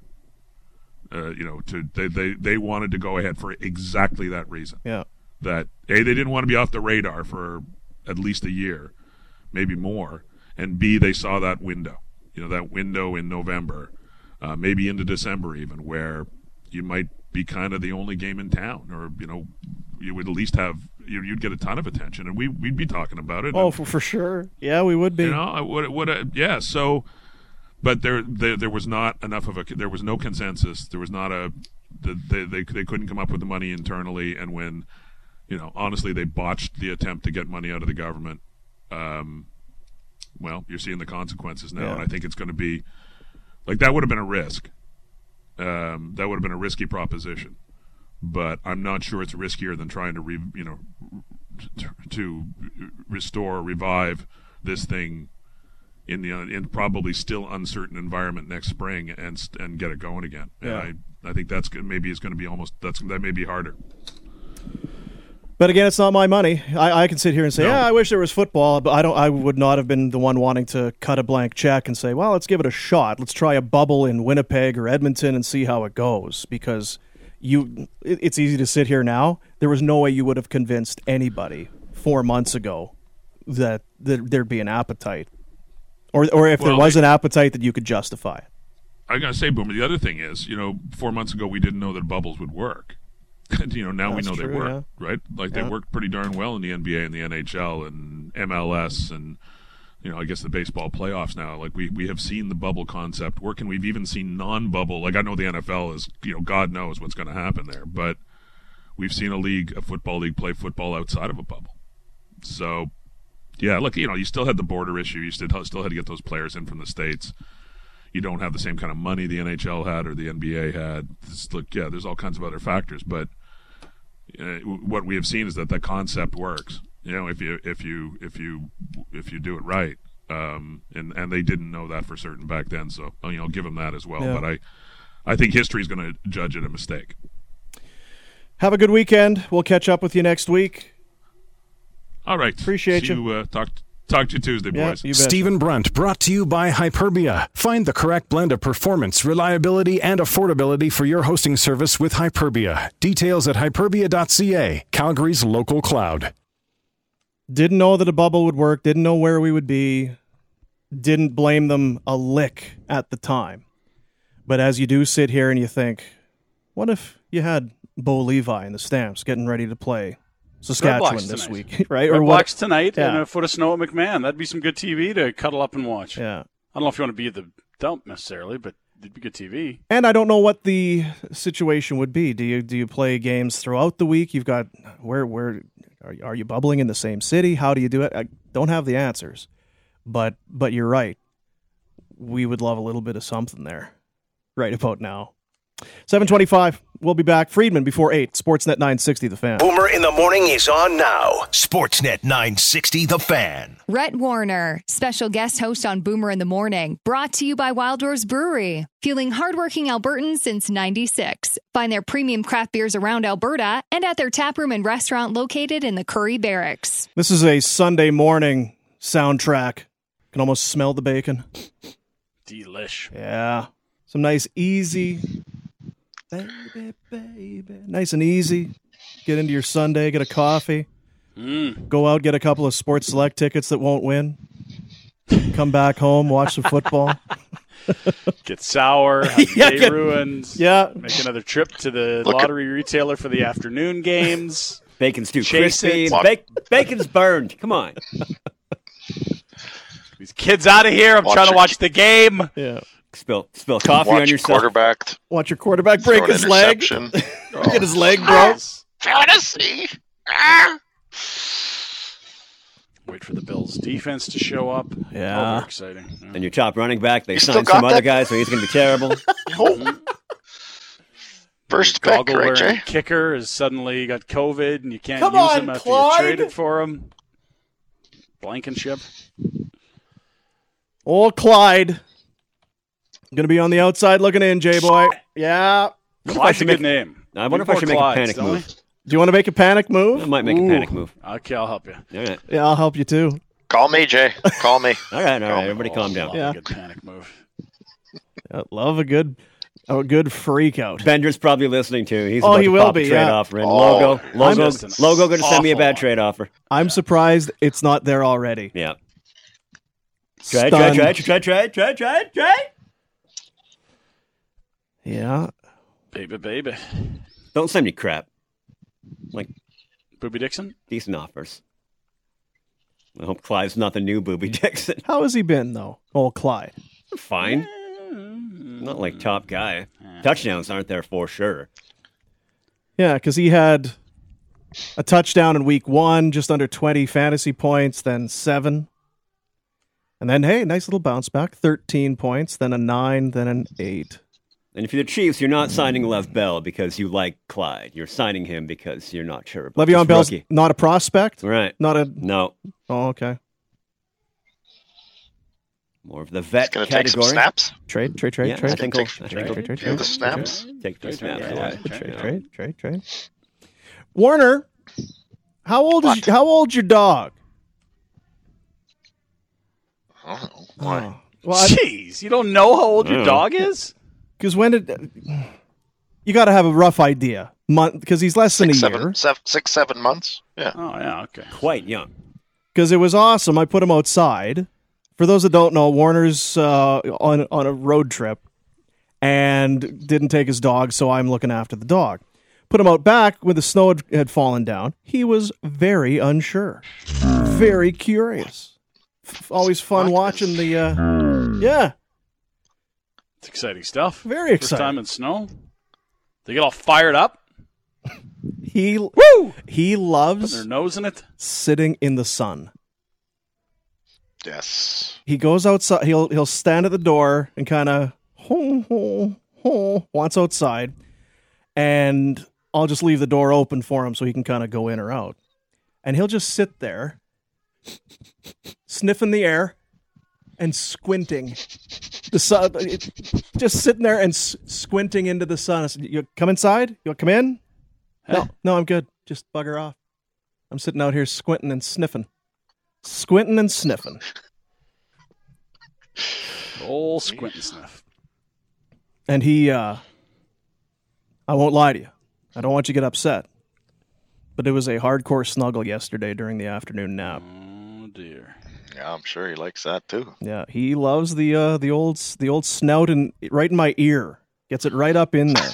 it. They wanted to go ahead for exactly that reason. Yeah. That A, they didn't want to be off the radar for at least a year, maybe more, and B, they saw that window, that window in November, maybe into December even, where you might be kind of the only game in town, or you would at least have you'd get a ton of attention, and we'd be talking about it. Oh, for sure, yeah, we would be. Yeah. So, but there was not enough of there was no consensus. There was not they couldn't come up with the money internally, and when honestly, they botched the attempt to get money out of the government. Well, you're seeing the consequences now, and I think it's going to be like that would have been a risk. That would have been a risky proposition, but I'm not sure it's riskier than trying to revive this thing in probably still uncertain environment next spring and get it going again. Yeah. And I think that may be harder. But again, it's not my money. I can sit here and say, I wish there was football, but I would not have been the one wanting to cut a blank check and say, well, let's give it a shot. Let's try a bubble in Winnipeg or Edmonton and see how it goes. Because it's easy to sit here now. There was no way you would have convinced anybody 4 months ago that there'd be an appetite, or if there was an appetite that you could justify it. I gotta say, Boomer, the other thing is, 4 months ago we didn't know that bubbles would work. Now that's we know they work, right? Like they worked pretty darn well in the NBA and the NHL and MLS and I guess the baseball playoffs now. Like we have seen the bubble concept work, and we've even seen non-bubble. Like I know the NFL is, God knows what's going to happen there, but we've seen a football league play football outside of a bubble. So, yeah, look, you still had the border issue. You still had to get those players in from the States. You don't have the same kind of money the NHL had or the NBA had. There's all kinds of other factors, but what we have seen is that concept works. If you do it right, and they didn't know that for certain back then. So I'll give them that as well. Yeah. But I think history is going to judge it a mistake. Have a good weekend. We'll catch up with you next week. All right. Appreciate you. Talk to you Tuesday, boys. Stephen Brunt, brought to you by Hyperbia. Find the correct blend of performance, reliability, and affordability for your hosting service with Hyperbia. Details at hyperbia.ca, Calgary's local cloud. Didn't know that a bubble would work, didn't know where we would be, didn't blame them a lick at the time. But as you do sit here and you think, what if you had Bo Levi in the Stamps getting ready to play Saskatchewan this week, right? Red Blacks tonight and a foot of snow at McMahon. That'd be some good TV to cuddle up and watch. Yeah. I don't know if you want to be at the dump necessarily, but it'd be good TV. And I don't know what the situation would be. Do you play games throughout the week? You've got where are you bubbling in the same city? How do you do it? I don't have the answers, but you're right. We would love a little bit of something there right about now. 7:25. We'll be back. Friedman before 8. Sportsnet 960, The Fan. Boomer in the Morning is on now. Sportsnet 960, The Fan. Rhett Warner, special guest host on Boomer in the Morning, brought to you by Wild Rose Brewery. Fueling hardworking Albertans since 96. Find their premium craft beers around Alberta and at their taproom and restaurant located in the Curry Barracks. This is a Sunday morning soundtrack. Can almost smell the bacon. Delish. Yeah. Some nice, easy... Baby. Nice and easy. Get into your Sunday, get a coffee. Go out, get a couple of Sports Select tickets that won't win. Come back home, watch some football. Get sour, have the day ruined. Yeah. Make another trip to the lottery retailer for the afternoon games. Bacon's too crispy. Bacon's burned. Come on. These kids out of here. I'm trying to watch the game. Yeah. Spill coffee on yourself. Watch your quarterback break his leg. Get his leg broke. Fantasy. Wait for the Bills' defense to show up. Yeah. Very exciting. Yeah. And your top running back, they signed some other guy, so he's going to be terrible. First pick, right, Jay? Kicker has suddenly got COVID, and you can't use him after you traded for him. Blankenship. Old Clyde. Going to be on the outside looking in, J-Boy. Yeah. Clyde's a good name. I wonder if I should make a panic move. Do you want to make a panic move? I might make a panic move. Okay, I'll help you. All right. Yeah, I'll help you too. Call me, Jay. Call me. All right. Everybody calm down. Yeah. A good panic move. Love a good freak out. Bender's probably listening too. He's about he to will pop be. a trade offer in. Logo going to send me a bad trade offer. I'm surprised it's not there already. Yeah. Try. Yeah. Baby. Don't send me crap. Like Booby Dixon? Decent offers. I hope Clyde's not the new Booby Dixon. How has he been, though? Old Clyde. Fine. Not like top guy. Touchdowns aren't there for sure. Yeah, because he had a touchdown in week 1, just under 20 fantasy points, then 7. And then, hey, nice little bounce back. 13 points, then a 9, then an 8. And if you're the Chiefs, you're not signing Lev Bell because you like Clyde. You're signing him because you're not sure about Le'Veon Bell's rookie. Not a prospect? Right. No. Oh, okay. More of the vet category. Take some snaps? Trade. Yeah, I think take the snaps. Take the snaps. Trade. Warner, how old's your dog? I don't know. Why? Well, jeez, you don't know how old your dog is? Because you got to have a rough idea. Because he's less than a year. 6-7 months. Yeah. Oh, yeah, okay. Quite young. Because it was awesome. I put him outside. For those that don't know, Warner's on a road trip and didn't take his dog, so I'm looking after the dog. Put him out back when the snow had fallen down. He was very unsure, very curious. Always fun watching the. Yeah, It's exciting stuff. Very First exciting. time in snow. They get all fired up. he loves Put their nose in it. sitting in the sun. Yes. He goes outside. He'll stand at the door and kind of wants outside, and I'll just leave the door open for him so he can kind of go in or out. And he'll just sit there, sniffing the air and squinting. The sun, just sitting there and squinting into the sun. I said, "You come inside? You'll come in?" No, I'm good. Just bugger off. I'm sitting out here squinting and sniffing. Squinting and sniffing. Old squint and sniff. And he, I won't lie to you. I don't want you to get upset. But it was a hardcore snuggle yesterday during the afternoon nap. Oh, dear. Yeah, I'm sure he likes that too. Yeah, he loves the old snout and right in my ear. Gets it right up in there.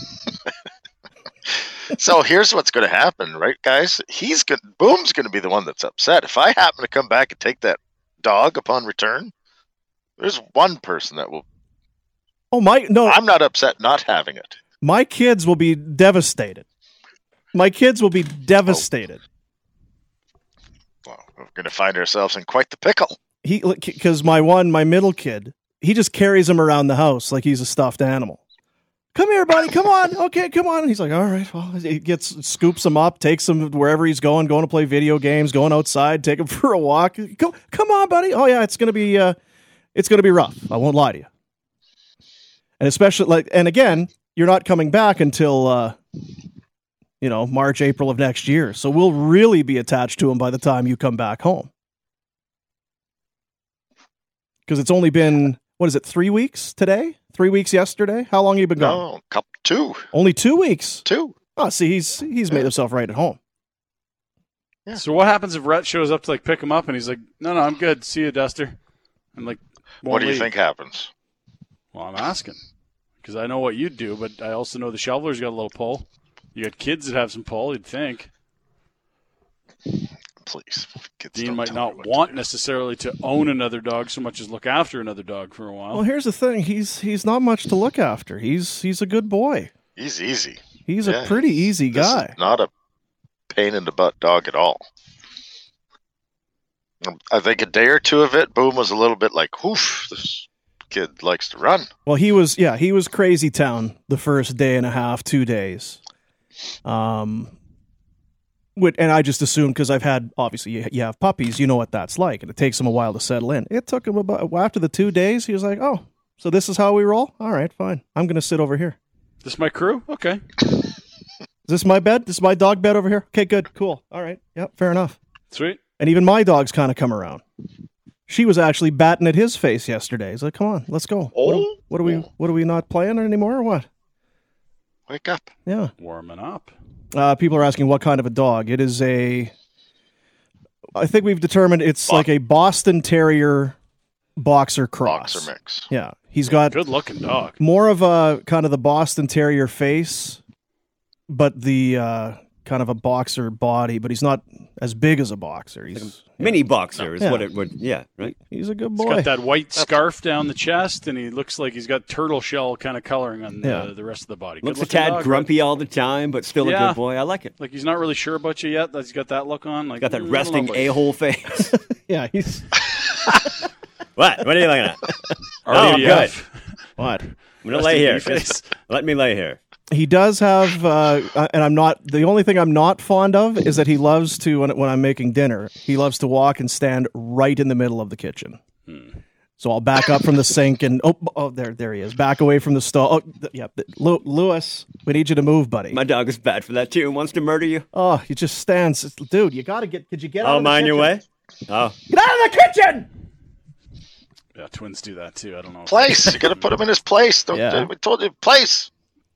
So here's what's going to happen, right, guys? Boom's going to be the one that's upset. If I happen to come back and take that dog upon return, there's one person that will. Oh no! I'm not upset not having it. My kids will be devastated. My kids will be devastated. Well, we're going to find ourselves in quite the pickle. Because my middle kid, he just carries him around the house like he's a stuffed animal. Come here, buddy. Come on. Okay, come on. And he's like, all right. Well, he scoops him up, takes him wherever he's going to play video games, going outside, take him for a walk. Come on, buddy. Oh yeah, it's gonna be rough. I won't lie to you. And especially and again, you're not coming back until March, April of next year. So we'll really be attached to him by the time you come back home. Because it's only been 3 weeks today? 3 weeks yesterday? How long have you been gone? No, 2. Only 2 weeks? 2. Oh, see, he's made himself right at home. Yeah. So what happens if Rhett shows up to pick him up and he's like, no, I'm good. See you, Duster. And what do you think happens? Well, I'm asking. Because I know what you'd do, but I also know the shoveler's got a little pull. You got kids that have some pull, you'd think. Please. Dean might not want necessarily to own another dog so much as look after another dog for a while. Well, here's the thing. He's not much to look after. He's a good boy. He's easy. He's a pretty easy guy. Not a pain in the butt dog at all. I think a day or two of it, Boom was a little bit like, whoosh, this kid likes to run. Well, he was crazy town the first day and a half, 2 days. And I just assumed because I've had, obviously, you have puppies, you know what that's like, and it takes them a while to settle in. It took him after the 2 days, he was like, oh, so this is how we roll? All right, fine. I'm going to sit over here. This my crew? Okay. Is this my bed? This is my dog bed over here? Okay, good, cool. All right, yep, fair enough. Sweet. And even my dogs kind of come around. She was actually batting at his face yesterday. He's like, come on, let's go. Oh? What are we not playing anymore or what? Wake up. Yeah. Warming up. People are asking what kind of a dog. It is I think we've determined it's like a Boston Terrier boxer cross. Boxer mix. Yeah. He's got good looking dog. More of a kind of the Boston Terrier face, but the kind of a boxer body, but he's not as big as a boxer. He's like a mini boxer is what it would, right? He's a good boy. He's got that white scarf down the chest, and he looks like he's got turtle shell kind of coloring on the rest of the body. Looks a tad dog, grumpy all the time, but still a good boy. I like it. Like he's not really sure about you yet. He's got that look on. Like got that resting a-hole face. Yeah, he's... What? What are you looking at? I'm good. What? I'm going to lay here. Just let me lay here. He does have, and I'm not, the only thing I'm not fond of is that he loves to, when I'm making dinner, he loves to walk and stand right in the middle of the kitchen. So I'll back up from the sink and, there he is. Back away from the stove. Oh, yeah. Lewis, we need you to move, buddy. My dog is bad for that too. Wants to murder you. Oh, he just stands. Dude, you got to could you get out of the kitchen? I'll mind your way. Oh. Get out of the kitchen! Yeah, twins do that too. I don't know. Place. You got to put him in his place. We told you, place.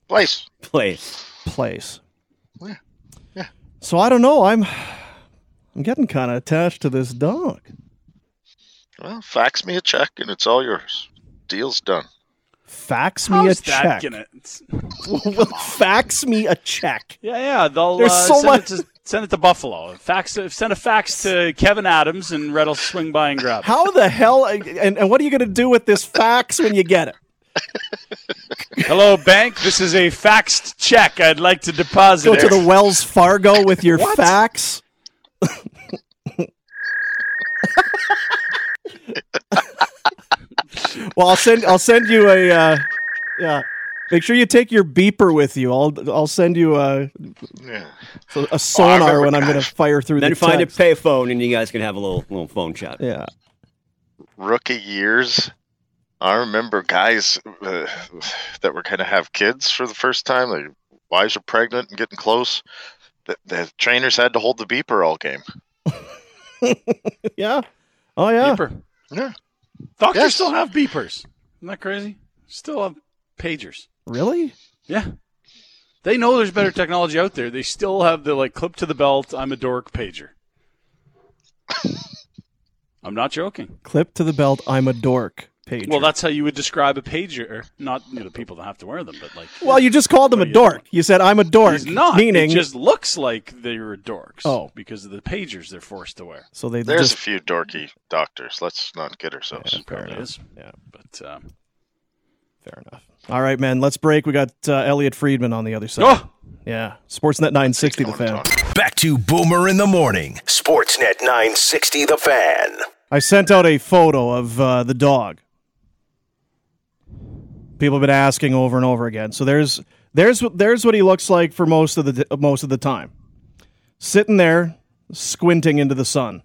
Yeah. So I don't know. I'm getting kind of attached to this dog. Well, fax me a check and it's all yours. Deal's done. Fax me a check. Fax me a check. Yeah. They'll there's so send much. it Send it to Buffalo. Send a fax to Kevin Adams, and Red will swing by and grab it. How the hell? And what are you going to do with this fax when you get it? Hello, bank. This is a faxed check. I'd like to deposit Go it. to the Wells Fargo with your fax. Well, I'll send you a yeah. Make sure you take your beeper with you. I'll send you a sonar when I'm going to fire through. Then the find text. a payphone, and you guys can have a little phone chat. Yeah. Rookie years, I remember guys that were going to have kids for the first time. Their wives are pregnant and getting close. The trainers had to hold the beeper all game. Yeah. Oh yeah. Beeper. Yeah. Doctors still have beepers. Isn't that crazy? Still have pagers. Really? Yeah. They know there's better technology out there. They still have the clip to the belt, I'm a dork pager. I'm not joking. Clip to the belt, I'm a dork pager. Well, that's how you would describe a pager. Not people that have to wear them, but Well, you just called him a dork. You said I'm a dork. He's not. Meaning It just looks like they're dorks. Oh. Because of the pagers they're forced to wear. So there's a few dorky doctors. Let's not kid ourselves. Probably is. Yeah. But fair enough. All right, man. Let's break. We got Elliot Friedman on the other side. Oh! Yeah. Sportsnet 960, The Fan. Back to Boomer in the Morning. Sportsnet 960, The Fan. I sent out a photo of the dog. People have been asking over and over again. So there's what he looks like for most of the time. Sitting there, squinting into the sun.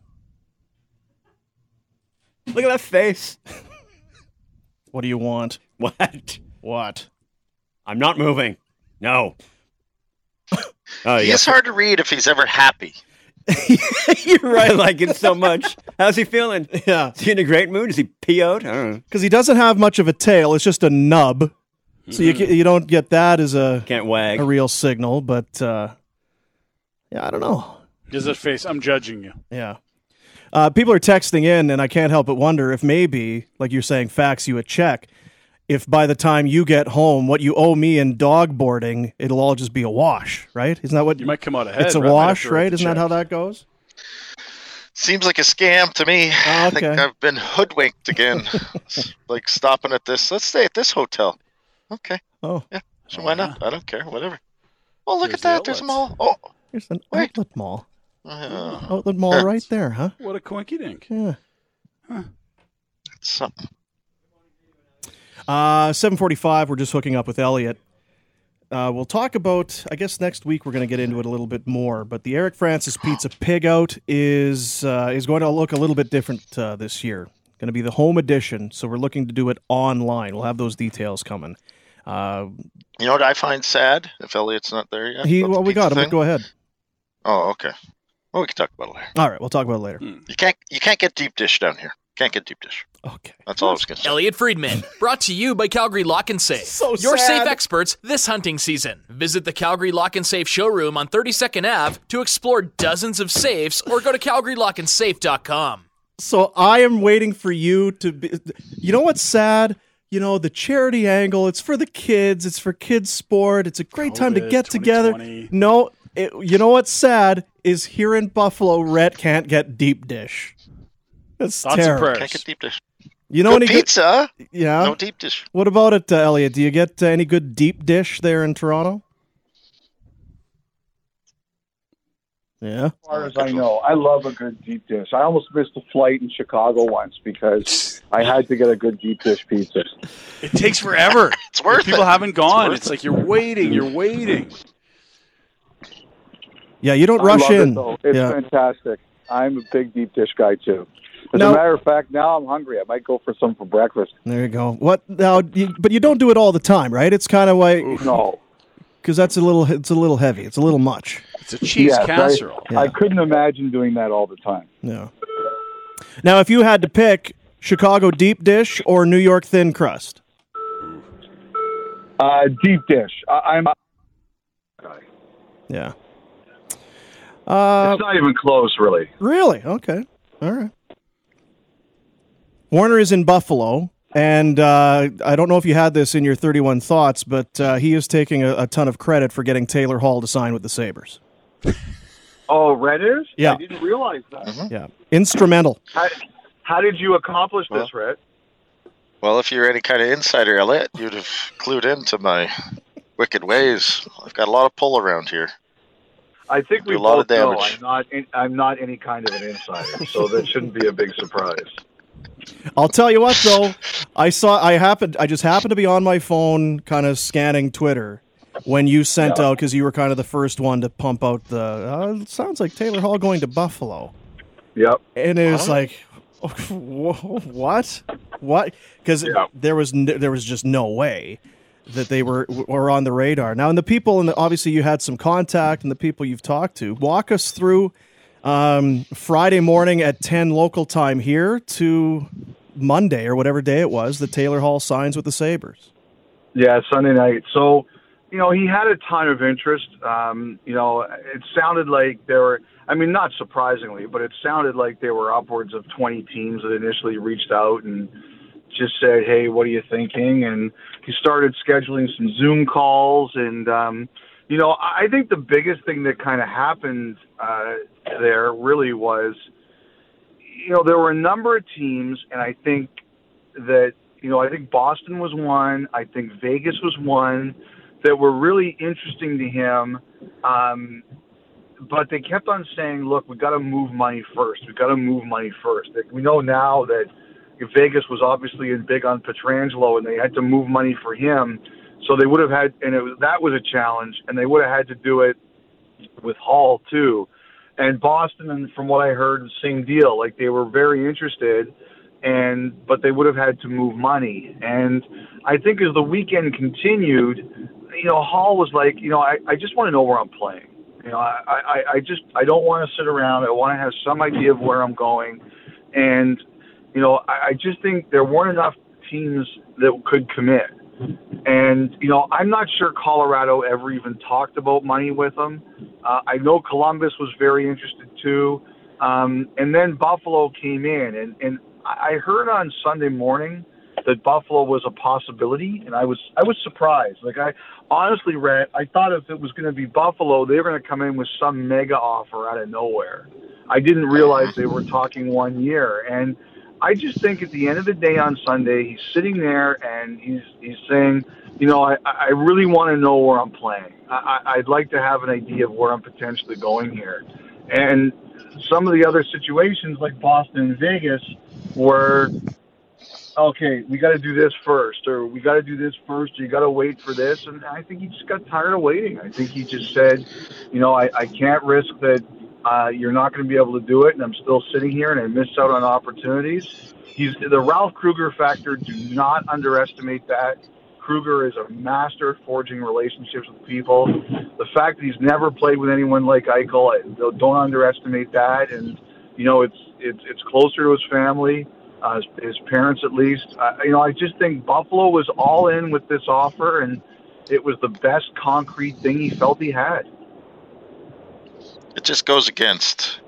Look at that face. What do you want? What? I'm not moving. No. Oh, It's hard to read if he's ever happy. You're right. I like it so much. How's he feeling? Yeah. Is he in a great mood? Does he pee out? I don't know. Because he doesn't have much of a tail. It's just a nub. So you don't get that as Can't wag. a real signal. But, yeah, I don't know. does that face? I'm judging you. Yeah. People are texting in, and I can't help but wonder if maybe, like you're saying, fax you a check. If by the time you get home, what you owe me in dog boarding, it'll all just be a wash, right? Isn't that what You might come out ahead. It's a but I might have wash, to write right? the Isn't that check. how that goes? Seems like a scam to me. I think okay. I've been hoodwinked again. It's like stopping at this. Let's stay at this hotel. Okay. Oh. Yeah. So why not? I don't care. Whatever. Oh, look There's at that. the There's a mall. Oh. Here's an Wait. outlet mall. Uh, Outlet mall right there, huh? What a quinky dink. Yeah. It's something. 7:45. We're just hooking up with Elliot. We'll talk about. I guess next week we're going to get into it a little bit more. But the Eric Francis Pizza Pig Out is going to look a little bit different this year. Going to be the home edition. So we're looking to do it online. We'll have those details coming. You know what I find sad? If Elliot's not there yet. Well, we got him. But go ahead. Oh, okay. Well, we can talk about it later. All right, we'll talk about it later. You can't get deep dish down here. Can't get deep dish. Okay. That's all I was going to say. Elliot Friedman, brought to you by Calgary Lock and Safe. Your sad. safe experts this hunting season. Visit the Calgary Lock and Safe showroom on 32nd Ave to explore dozens of safes or go to calgarylockandsafe.com. So I am waiting for you to be. You know what's sad? You know, the charity angle, it's for the kids. It's for kids' sport. It's a great time to get together. No, you know what's sad is here in Buffalo, Rhett can't get deep dish. That's Thoughts and terrible. prayers. Can't get deep dish. You know Good any pizza. Yeah. No deep dish. What about it, Elliot? Do you get any good deep dish there in Toronto? Yeah. As far as I know, I love a good deep dish. I almost missed a flight in Chicago once because I had to get a good deep dish pizza. It takes forever. It's worth People it. haven't gone. It's like you're waiting. Yeah, you don't I rush love it, in. though. It's Yeah. fantastic. I'm a big deep dish guy too. As No. a matter of fact, now I'm hungry. I might go for some for breakfast. There you go. What now? But you don't do it all the time, right? It's kind of like No. because it's a little heavy. It's a little much. It's a cheese Yes, casserole. I couldn't imagine doing that all the time. Yeah. Now, if you had to pick Chicago deep dish or New York thin crust, Deep dish. I'm. yeah. It's not even close, really. Really? Okay. All right. Warner is in Buffalo, and I don't know if you had this in your 31 thoughts, but he is taking a ton of credit for getting Taylor Hall to sign with the Sabres. Oh, Red is? Yeah. I didn't realize that. Mm-hmm. Yeah. Instrumental. How did you accomplish this, Red? Well, if you're any kind of insider, Elliot, you'd have clued into my wicked ways. I've got a lot of pull around here. I think we Do a lot of both know damage. I'm not any kind of an insider, so that shouldn't be a big surprise. I'll tell you what, though. I just happened to be on my phone kind of scanning Twitter when you sent out, because you were kind of the first one to pump out the, it sounds like Taylor Hall going to Buffalo. Yep. And it was like, what? Because there was just no way that they were on the radar. Now, and the people, obviously you had some contact, and the people you've talked to, walk us through Friday morning at 10 local time here to Monday or whatever day it was that Taylor Hall signs with the Sabres. Yeah, Sunday night. So, he had a ton of interest. It sounded like there were, not surprisingly, but it sounded like there were upwards of 20 teams that initially reached out and just said, hey, what are you thinking? And he started scheduling some Zoom calls. And, I think the biggest thing that kind of happened there really was, there were a number of teams, and I think that, I think Boston was one. I think Vegas was one that were really interesting to him. But they kept on saying, look, we got to move money first. We know now that Vegas was obviously big on Pietrangelo, and they had to move money for him. So they would have had, and that was a challenge, and they would have had to do it with Hall too. And Boston, and from what I heard, same deal. Like, they were very interested, but they would have had to move money. And I think as the weekend continued, Hall was like, I just want to know where I'm playing. I don't want to sit around. I want to have some idea of where I'm going. And, I just think there weren't enough teams that could commit. And, I'm not sure Colorado ever even talked about money with him. I know Columbus was very interested too. And then Buffalo came in, and I heard on Sunday morning that Buffalo was a possibility, and I was surprised. Like, I honestly, Rhett, I thought if it was going to be Buffalo, they were going to come in with some mega offer out of nowhere. I didn't realize they were talking 1 year. And I just think at the end of the day on Sunday, he's sitting there and he's saying, I really want to know where I'm playing. I'd like to have an idea of where I'm potentially going here. And some of the other situations like Boston and Vegas were, okay, we got to do this first, or we got to do this first, or you got to wait for this. And I think he just got tired of waiting. I think he just said, I can't risk that you're not going to be able to do it, and I'm still sitting here, and I missed out on opportunities. The Ralph Kruger factor, do not underestimate that. Kruger is a master at forging relationships with people. The fact that he's never played with anyone like Eichel, don't underestimate that. And, it's closer to his family. His parents, at least. I just think Buffalo was all in with this offer, and it was the best concrete thing he felt he had. It just goes against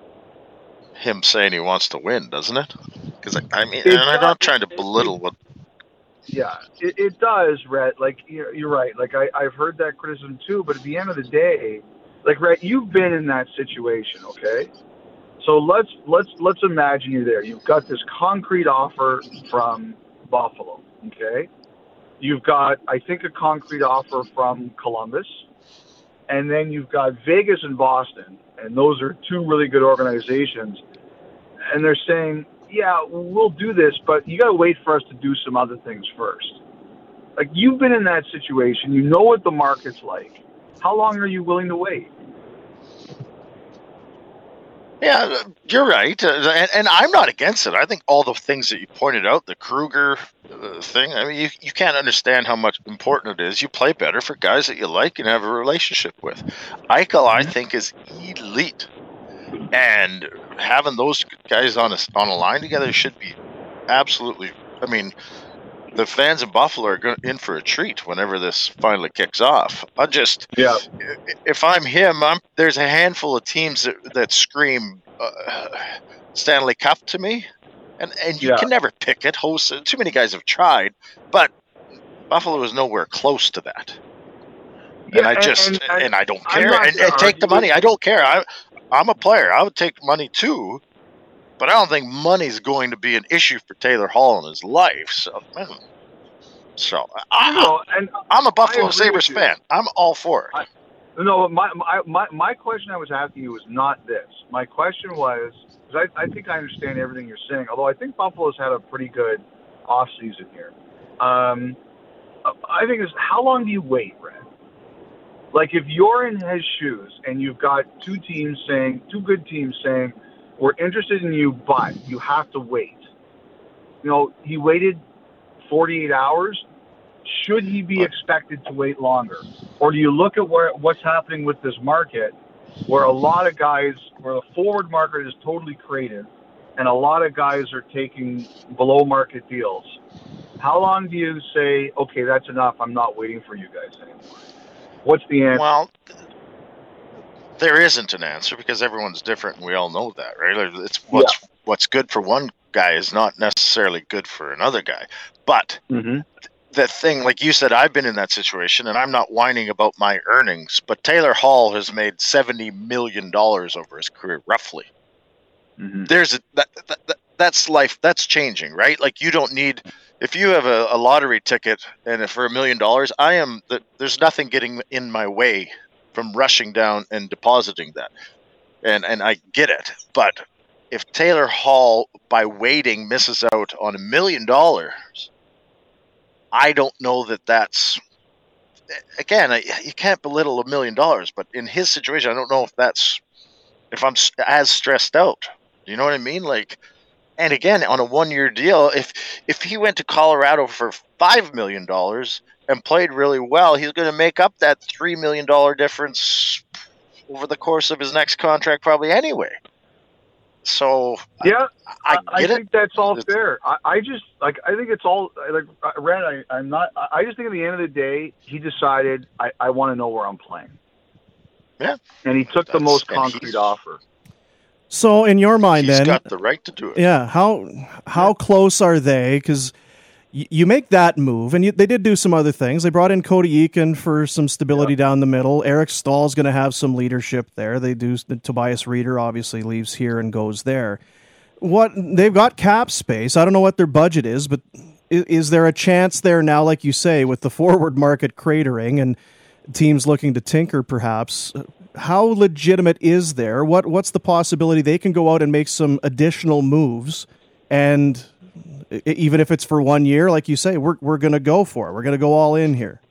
him saying he wants to win, doesn't it? Because, and I'm not trying to belittle what... Yeah, it does, Rhett. Like, you're right. Like, I've heard that criticism too, but at the end of the day, like, Rhett, you've been in that situation, okay? So let's imagine you're there. You've got this concrete offer from Buffalo, okay? You've got, I think, a concrete offer from Columbus, and then you've got Vegas and Boston, and those are two really good organizations. And they're saying, yeah, we'll do this, but you got to wait for us to do some other things first. Like, you've been in that situation. You know what the market's like. How long are you willing to wait? Yeah, you're right, and I'm not against it. I think all the things that you pointed out, the Kruger thing, you can't understand how much important it is. You play better for guys that you like and have a relationship with. Eichel, I think, is elite, and having those guys on a line together should be absolutely. The fans in Buffalo are in for a treat whenever this finally kicks off. If I'm him, there's a handful of teams that scream Stanley Cup to me, and you can never pick it. Too many guys have tried, but Buffalo is nowhere close to that. And I don't care. And take the money. I don't care. I'm a player. I would take money too, but I don't think money's going to be an issue for Taylor Hall in his life. So I'm a Buffalo Sabres fan. I'm all for it. No, my question I was asking you was not this. My question was, because I think I understand everything you're saying, although I think Buffalo's had a pretty good offseason here. I think is how long do you wait, Red? Like if you're in his shoes and you've got two good teams saying, we're interested in you, but you have to wait. He waited 48 hours. Should he be expected to wait longer? Or do you look at what's happening with this market where a lot of guys, where the forward market is totally creative and a lot of guys are taking below market deals? How long do you say, okay, that's enough, I'm not waiting for you guys anymore? What's the answer? Well, there isn't an answer because everyone's different and we all know that, right? It's what's good for one guy is not necessarily good for another guy. But the thing, like you said, I've been in that situation and I'm not whining about my earnings, but Taylor Hall has made $70 million over his career, roughly. There's that's life. That's changing, right? Like you don't need, if you have a lottery ticket and for $1 million, there's nothing getting in my way from rushing down and depositing that. And I get it. But if Taylor Hall, by waiting, misses out on $1 million, I don't know that's, again, you can't belittle $1 million, but in his situation, I don't know if I'm as stressed out. Do you know what I mean? Like, and again, on a 1-year deal, if he went to Colorado for $5 million and played really well, he's going to make up that $3 million difference over the course of his next contract probably anyway. So yeah, I think that's all fair. I think it's all like Red. I'm not. I just think at the end of the day, he decided I want to know where I'm playing. Yeah, and he took the most concrete offer. So in your mind, he's then, got the right to do it. Yeah. How close are they? Because you make that move, and they did do some other things. They brought in Cody Eakin for some stability down the middle. Eric Stahl's going to have some leadership there. They do. Tobias Reeder obviously leaves here and goes there. They've got cap space. I don't know what their budget is, but is there a chance there now, like you say, with the forward market cratering and teams looking to tinker, perhaps? How legitimate is there? What's the possibility they can go out and make some additional moves, and even if it's for 1 year, like you say, we're going to go for it. We're going to go all in here.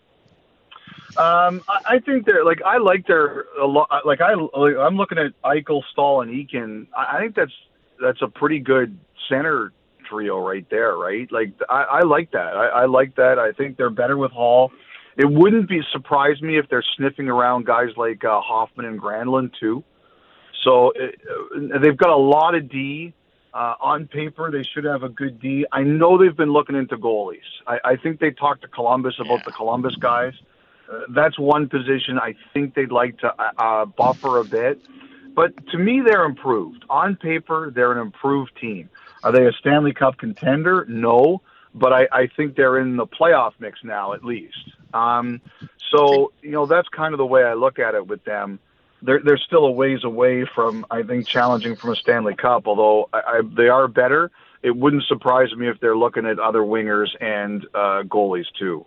I think they're like, I like their a lot. Like I'm looking at Eichel, Stahl, and Eakin. I think that's a pretty good center trio right there, right? Like I like that. I like that. I think they're better with Hall. It wouldn't surprise me if they're sniffing around guys like Hoffman and Granlund too. So they've got a lot of D. On paper, they should have a good D. I know they've been looking into goalies. I think they talked to Columbus about the Columbus guys. That's one position I think they'd like to buffer a bit. But to me, they're improved. On paper, they're an improved team. Are they a Stanley Cup contender? No. But I think they're in the playoff mix now, at least. So, that's kind of the way I look at it with them. They're still a ways away from, I think, challenging from a Stanley Cup, although they are better. It wouldn't surprise me if they're looking at other wingers and goalies, too.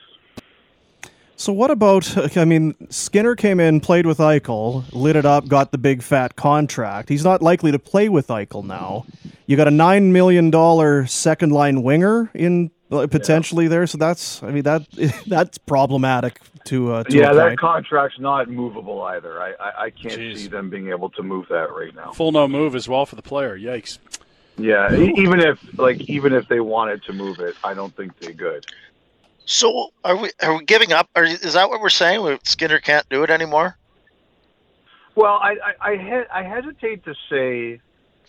So what about, Skinner came in, played with Eichel, lit it up, got the big fat contract. He's not likely to play with Eichel now. You got a $9 million second-line winger in potentially there, so that's problematic to a yeah, point. That contract's not movable either. I can't see them being able to move that right now. Full no move as well for the player. Yikes. Yeah, even if they wanted to move it, I don't think they could. So are we giving up? Is that what we're saying? Skinner can't do it anymore? Well, I hesitate to say.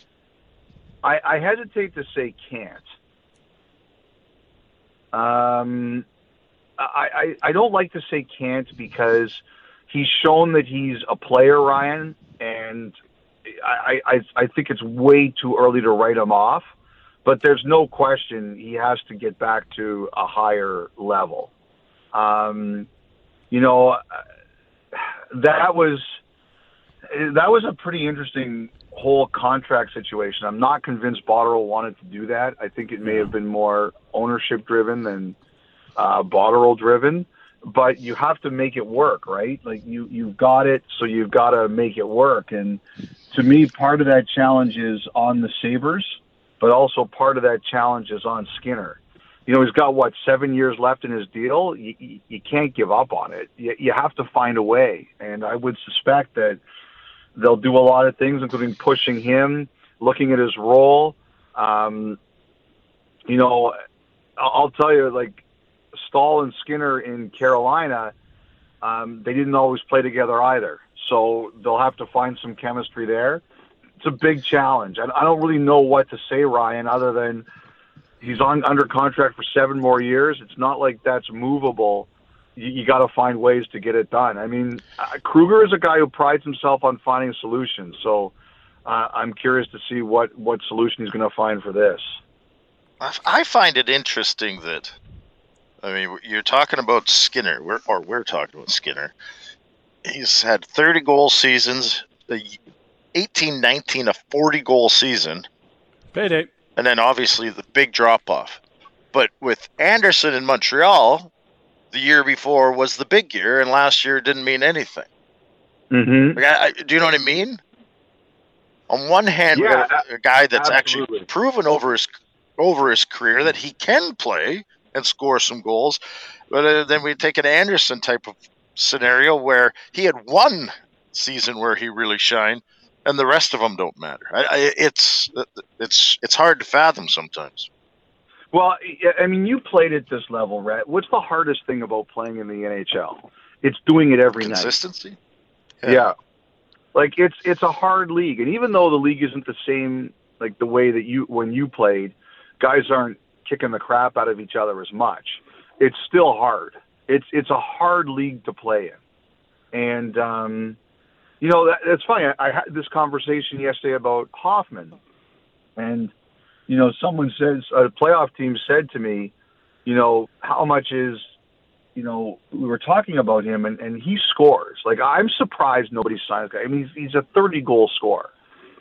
I hesitate to say can't. I don't like to say can't because he's shown that he's a player, Ryan, and I think it's way too early to write him off. But there's no question he has to get back to a higher level. That was that was a pretty interesting whole contract situation. I'm not convinced Botterill wanted to do that. I think it may have been more ownership driven than Botterill driven. But you have to make it work, right? Like you've got it, so you've got to make it work. And to me, part of that challenge is on the Sabres, but also part of that challenge is on Skinner. You know, he's got, 7 years left in his deal? You can't give up on it. You have to find a way. And I would suspect that they'll do a lot of things, including pushing him, looking at his role. You know, I'll tell you, like, Stahl and Skinner in Carolina, they didn't always play together either. So they'll have to find some chemistry there. It's a big challenge. I don't really know what to say, Ryan, other than he's under contract for 7 more years. It's not like that's movable. You got to find ways to get it done. I mean, Kruger is a guy who prides himself on finding solutions. So I'm curious to see what solution he's going to find for this. I find it interesting that, I mean, you're talking about Skinner, we're talking about Skinner. He's had 30-goal seasons, 18-19, a 40-goal season. Payday. And then obviously the big drop-off. But with Anderson in Montreal, the year before was the big year, and last year didn't mean anything. Mm-hmm. Like, do you know what I mean? On one hand, we have a guy that's actually proven over his career that he can play and score some goals. But then we take an Anderson type of scenario where he had one season where he really shined, and the rest of them don't matter. It's hard to fathom sometimes. Well, I mean, you played at this level, Rhett. What's the hardest thing about playing in the NHL? It's doing it every Consistency? night. Consistency? Yeah. Like, it's a hard league. And even though the league isn't the same, like the way that when you played, guys aren't kicking the crap out of each other as much. It's still hard. It's a hard league to play in. And, you know, that's funny. I had this conversation yesterday about Hoffman. And, you know, someone says, a playoff team said to me, you know, how much is, you know, we were talking about him, and he scores. Like, I'm surprised nobody signed this guy. I mean, he's a 30-goal scorer.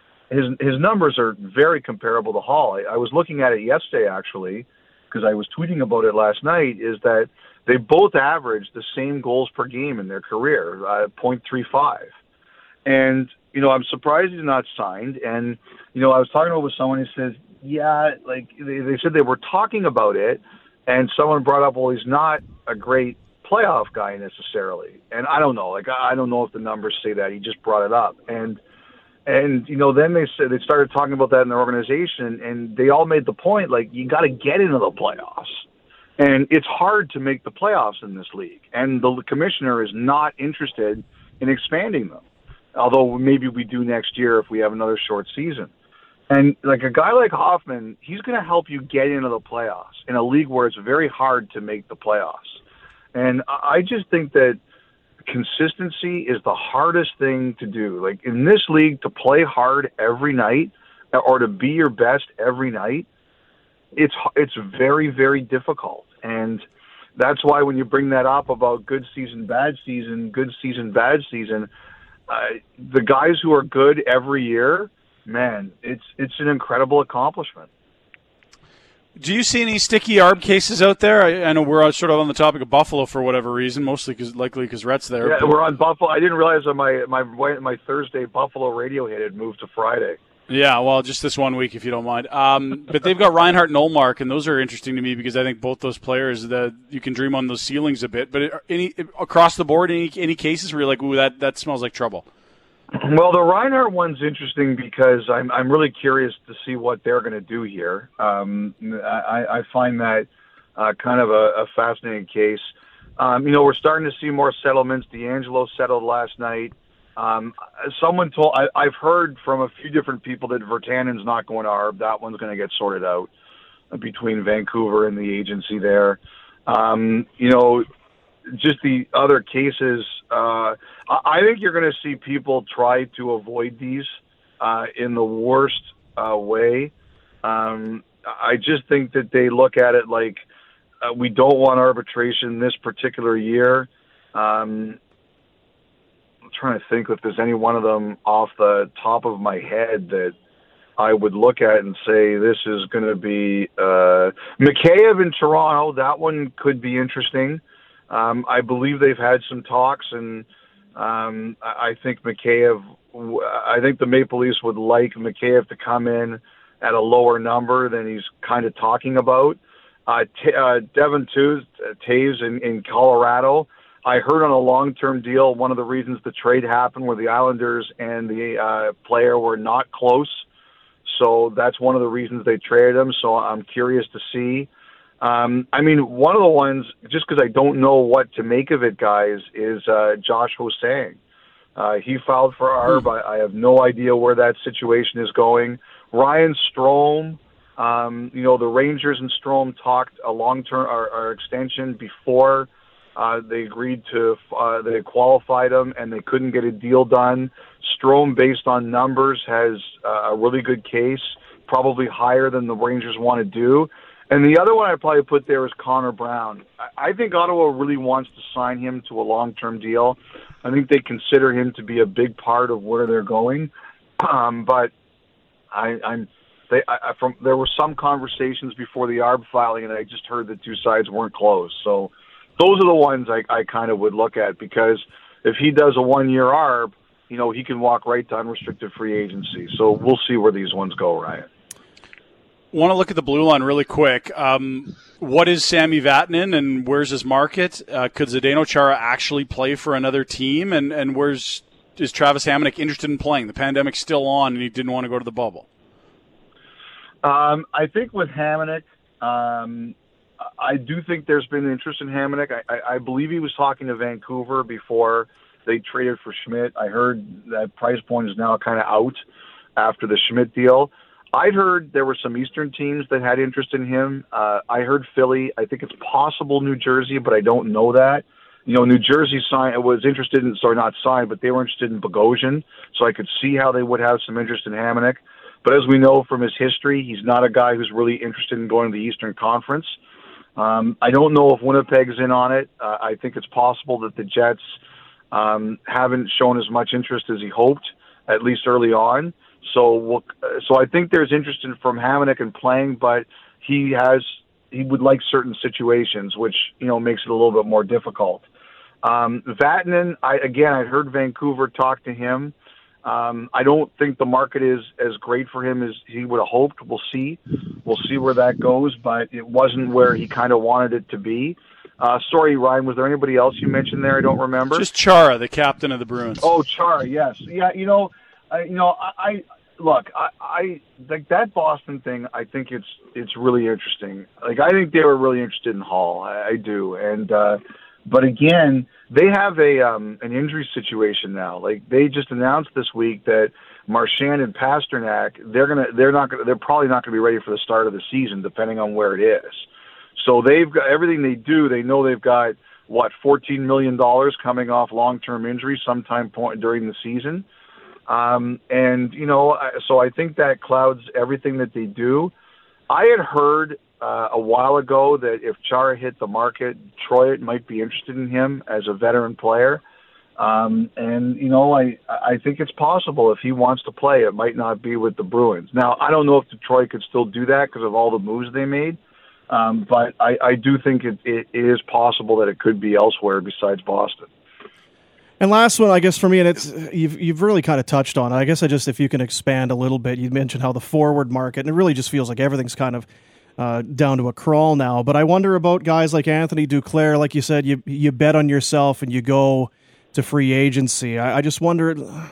His numbers are very comparable to Hall. I was looking at it yesterday, actually, because I was tweeting about it last night, is that they both averaged the same goals per game in their career, 0.35. And, you know, I'm surprised he's not signed. And, you know, I was talking with someone who says, yeah, like they said they were talking about it, and someone brought up, well, he's not a great playoff guy necessarily. And I don't know. Like, I don't know if the numbers say that. He just brought it up. And you know, then they started talking about that in their organization, and they all made the point, like, you got to get into the playoffs. And it's hard to make the playoffs in this league. And the commissioner is not interested in expanding them, although maybe we do next year if we have another short season. And, like, a guy like Hoffman, he's going to help you get into the playoffs in a league where it's very hard to make the playoffs. And I just think that consistency is the hardest thing to do. Like, in this league, to play hard every night or to be your best every night, it's very, very difficult. And that's why when you bring that up about good season, bad season, the guys who are good every year, man, it's an incredible accomplishment. Do you see any sticky arm cases out there? I know we're sort of on the topic of Buffalo for whatever reason, mostly because Rhett's there. Yeah, we're on Buffalo. I didn't realize that my Thursday Buffalo radio hit had moved to Friday. Yeah, well, just this 1 week, if you don't mind. But they've got Reinhart and Ullmark, and those are interesting to me because I think both those players, you can dream on those ceilings a bit. But across the board, any cases where you're like, ooh, that smells like trouble? Well, the Reinhart one's interesting because I'm really curious to see what they're going to do here. I find that kind of a fascinating case. You know, we're starting to see more settlements. D'Angelo settled last night. Someone I've heard from a few different people that Virtanen's not going to ARB. That one's going to get sorted out between Vancouver and the agency there. You know, just the other cases, I think you're going to see people try to avoid these in the worst way. I just think that they look at it like we don't want arbitration this particular year. trying to think if there's any one of them off the top of my head that I would look at and say this is going to be Mikheyev in Toronto. That one could be interesting. I believe they've had some talks, and I think Mikheyev. I think the Maple Leafs would like Mikheyev to come in at a lower number than he's kind of talking about. Devin Toews in Colorado. I heard on a long-term deal, one of the reasons the trade happened where the Islanders and the player were not close. So that's one of the reasons they traded him. So I'm curious to see. I mean, one of the ones, just because I don't know what to make of it, guys, is Josh Hosang. He filed for ARB. I have no idea where that situation is going. Ryan Strome, the Rangers and Strome talked a long-term or extension before they agreed to, they qualified him and they couldn't get a deal done. Strome, based on numbers, has a really good case, probably higher than the Rangers want to do. And the other one I'd probably put there is Connor Brown. I think Ottawa really wants to sign him to a long-term deal. I think they consider him to be a big part of where they're going. But there were some conversations before the ARB filing, and I just heard the two sides weren't close. So those are the ones I kind of would look at, because if he does a one-year ARB, he can walk right to unrestricted free agency. So we'll see where these ones go, Ryan. Want to look at the blue line really quick. What is Sami Vatanen, and where's his market? Could Zdeno Chara actually play for another team? And is Travis Hamonic interested in playing? The pandemic's still on, and he didn't want to go to the bubble. I think with Hamonic, I do think there's been interest in Hamonic. I believe he was talking to Vancouver before they traded for Schmidt. I heard that price point is now kind of out after the Schmidt deal. I'd heard there were some Eastern teams that had interest in him. I heard Philly. I think it's possible New Jersey, but I don't know that. New Jersey was interested in, not signed, but they were interested in Bogosian, so I could see how they would have some interest in Hamonic. But as we know from his history, he's not a guy who's really interested in going to the Eastern Conference. I don't know if Winnipeg's in on it. I think it's possible that the Jets haven't shown as much interest as he hoped, at least early on. So I think there's interest from Hamonic in playing, but he would like certain situations, which makes it a little bit more difficult. Vatanen, I'd heard Vancouver talk to him. I don't think the market is as great for him as he would have hoped. We'll see where that goes, but it wasn't where he kind of wanted it to be. Sorry, Ryan, was there anybody else you mentioned there? I don't remember. Just Chara, the captain of the Bruins. Oh, Chara, yes. Yeah, I like that Boston thing. I think it's really interesting. Like, I think they were really interested in Hall. I do, and but again, they have an injury situation now. Like, they just announced this week that Marchand and Pasternak, they're probably not gonna be ready for the start of the season, depending on where it is. So they've got everything they do. They know they've got $14 million coming off long-term injury sometime during the season. So I think that clouds everything that they do. I had heard a while ago that if Chara hit the market, Detroit might be interested in him as a veteran player. I think it's possible if he wants to play, it might not be with the Bruins. Now, I don't know if Detroit could still do that because of all the moves they made. But I do think it is possible that it could be elsewhere besides Boston. And last one, I guess, for me, and it's you've really kind of touched on it. I guess if you can expand a little bit, you mentioned how the forward market, and it really just feels like everything's kind of down to a crawl now. But I wonder about guys like Anthony Duclair. Like you said, you bet on yourself and you go to free agency. I just wonder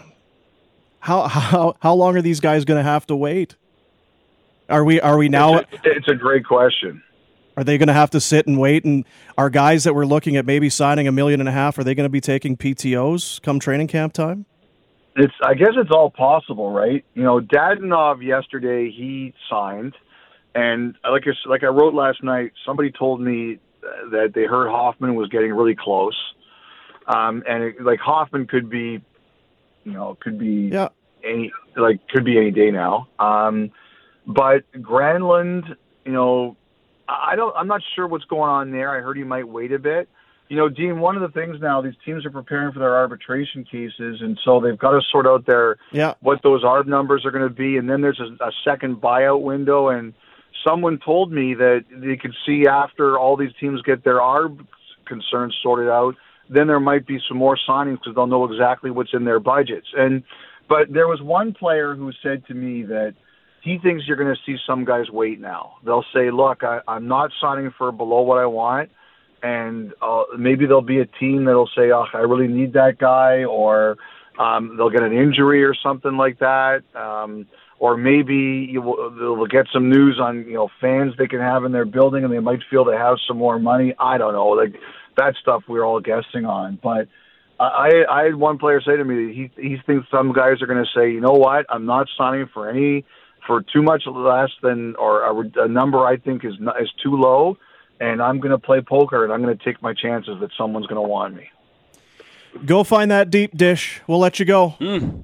how long are these guys going to have to wait? Are we now? It's a great question. Are they going to have to sit and wait? And are guys that we're looking at maybe signing $1.5 million, are they going to be taking PTOs come training camp time? I guess it's all possible, right? Dadonov yesterday, he signed, and like I wrote last night, somebody told me that they heard Hoffman was getting really close, and Hoffman could be any day now. But Granlund, I'm not sure what's going on there. I heard he might wait a bit. Dean, one of the things now, these teams are preparing for their arbitration cases, and so they've got to sort out what those ARB numbers are going to be, and then there's a second buyout window, and someone told me that they could see after all these teams get their ARB concerns sorted out, then there might be some more signings because they'll know exactly what's in their budgets. But there was one player who said to me that he thinks you're going to see some guys wait now. They'll say, look, I'm not signing for below what I want, and maybe there'll be a team that'll say, oh, I really need that guy, or they'll get an injury or something like that, or maybe they'll get some news on fans they can have in their building, and they might feel they have some more money. I don't know. Like that stuff we're all guessing on. But I had one player say to me that he thinks some guys are going to say, you know what, I'm not signing for too much less than, or a number I think is too low, and I'm going to play poker, and I'm going to take my chances that someone's going to want me. Go find that deep dish. We'll let you go.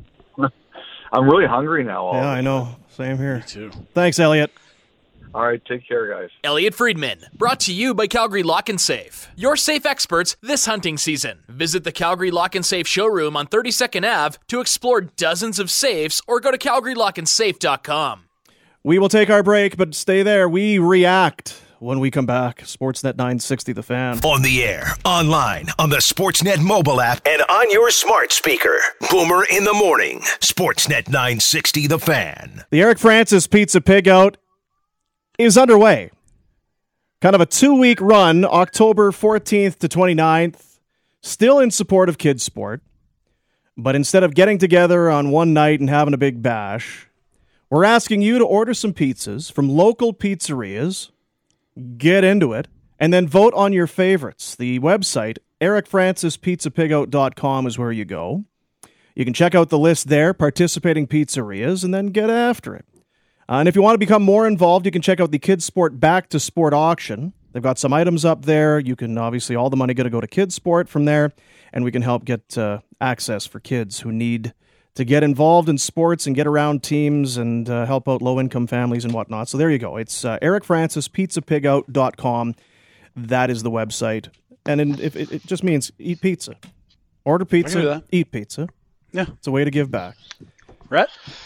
I'm really hungry now. Yeah, I know. Same here. Me too. Thanks, Elliot. All right, take care, guys. Elliot Friedman, brought to you by Calgary Lock and Safe. Your safe experts this hunting season. Visit the Calgary Lock and Safe showroom on 32nd Ave to explore dozens of safes, or go to calgarylockandsafe.com. We will take our break, but stay there. We react when we come back. Sportsnet 960, The Fan. On the air, online, on the Sportsnet mobile app, and on your smart speaker. Boomer in the morning. Sportsnet 960, The Fan. The Eric Francis Pizza Pig Out is underway. Kind of a 2-week run, October 14th to 29th. Still in support of kids sport. But instead of getting together on one night and having a big bash, we're asking you to order some pizzas from local pizzerias, get into it, and then vote on your favorites. The website, ericfrancispizzapigout.com, is where you go. You can check out the list there, participating pizzerias, and then get after it. And if you want to become more involved, you can check out the Kids Sport Back to Sport auction. They've got some items up there. You can, obviously, all the money going to go to Kids Sport from there, and we can help get access for kids who need to get involved in sports and get around teams and help out low-income families and whatnot. So there you go. It's ericfrancispizzapigout.com. That is the website. And if it just means eat pizza. Order pizza, eat pizza. Yeah. It's a way to give back. Rhett?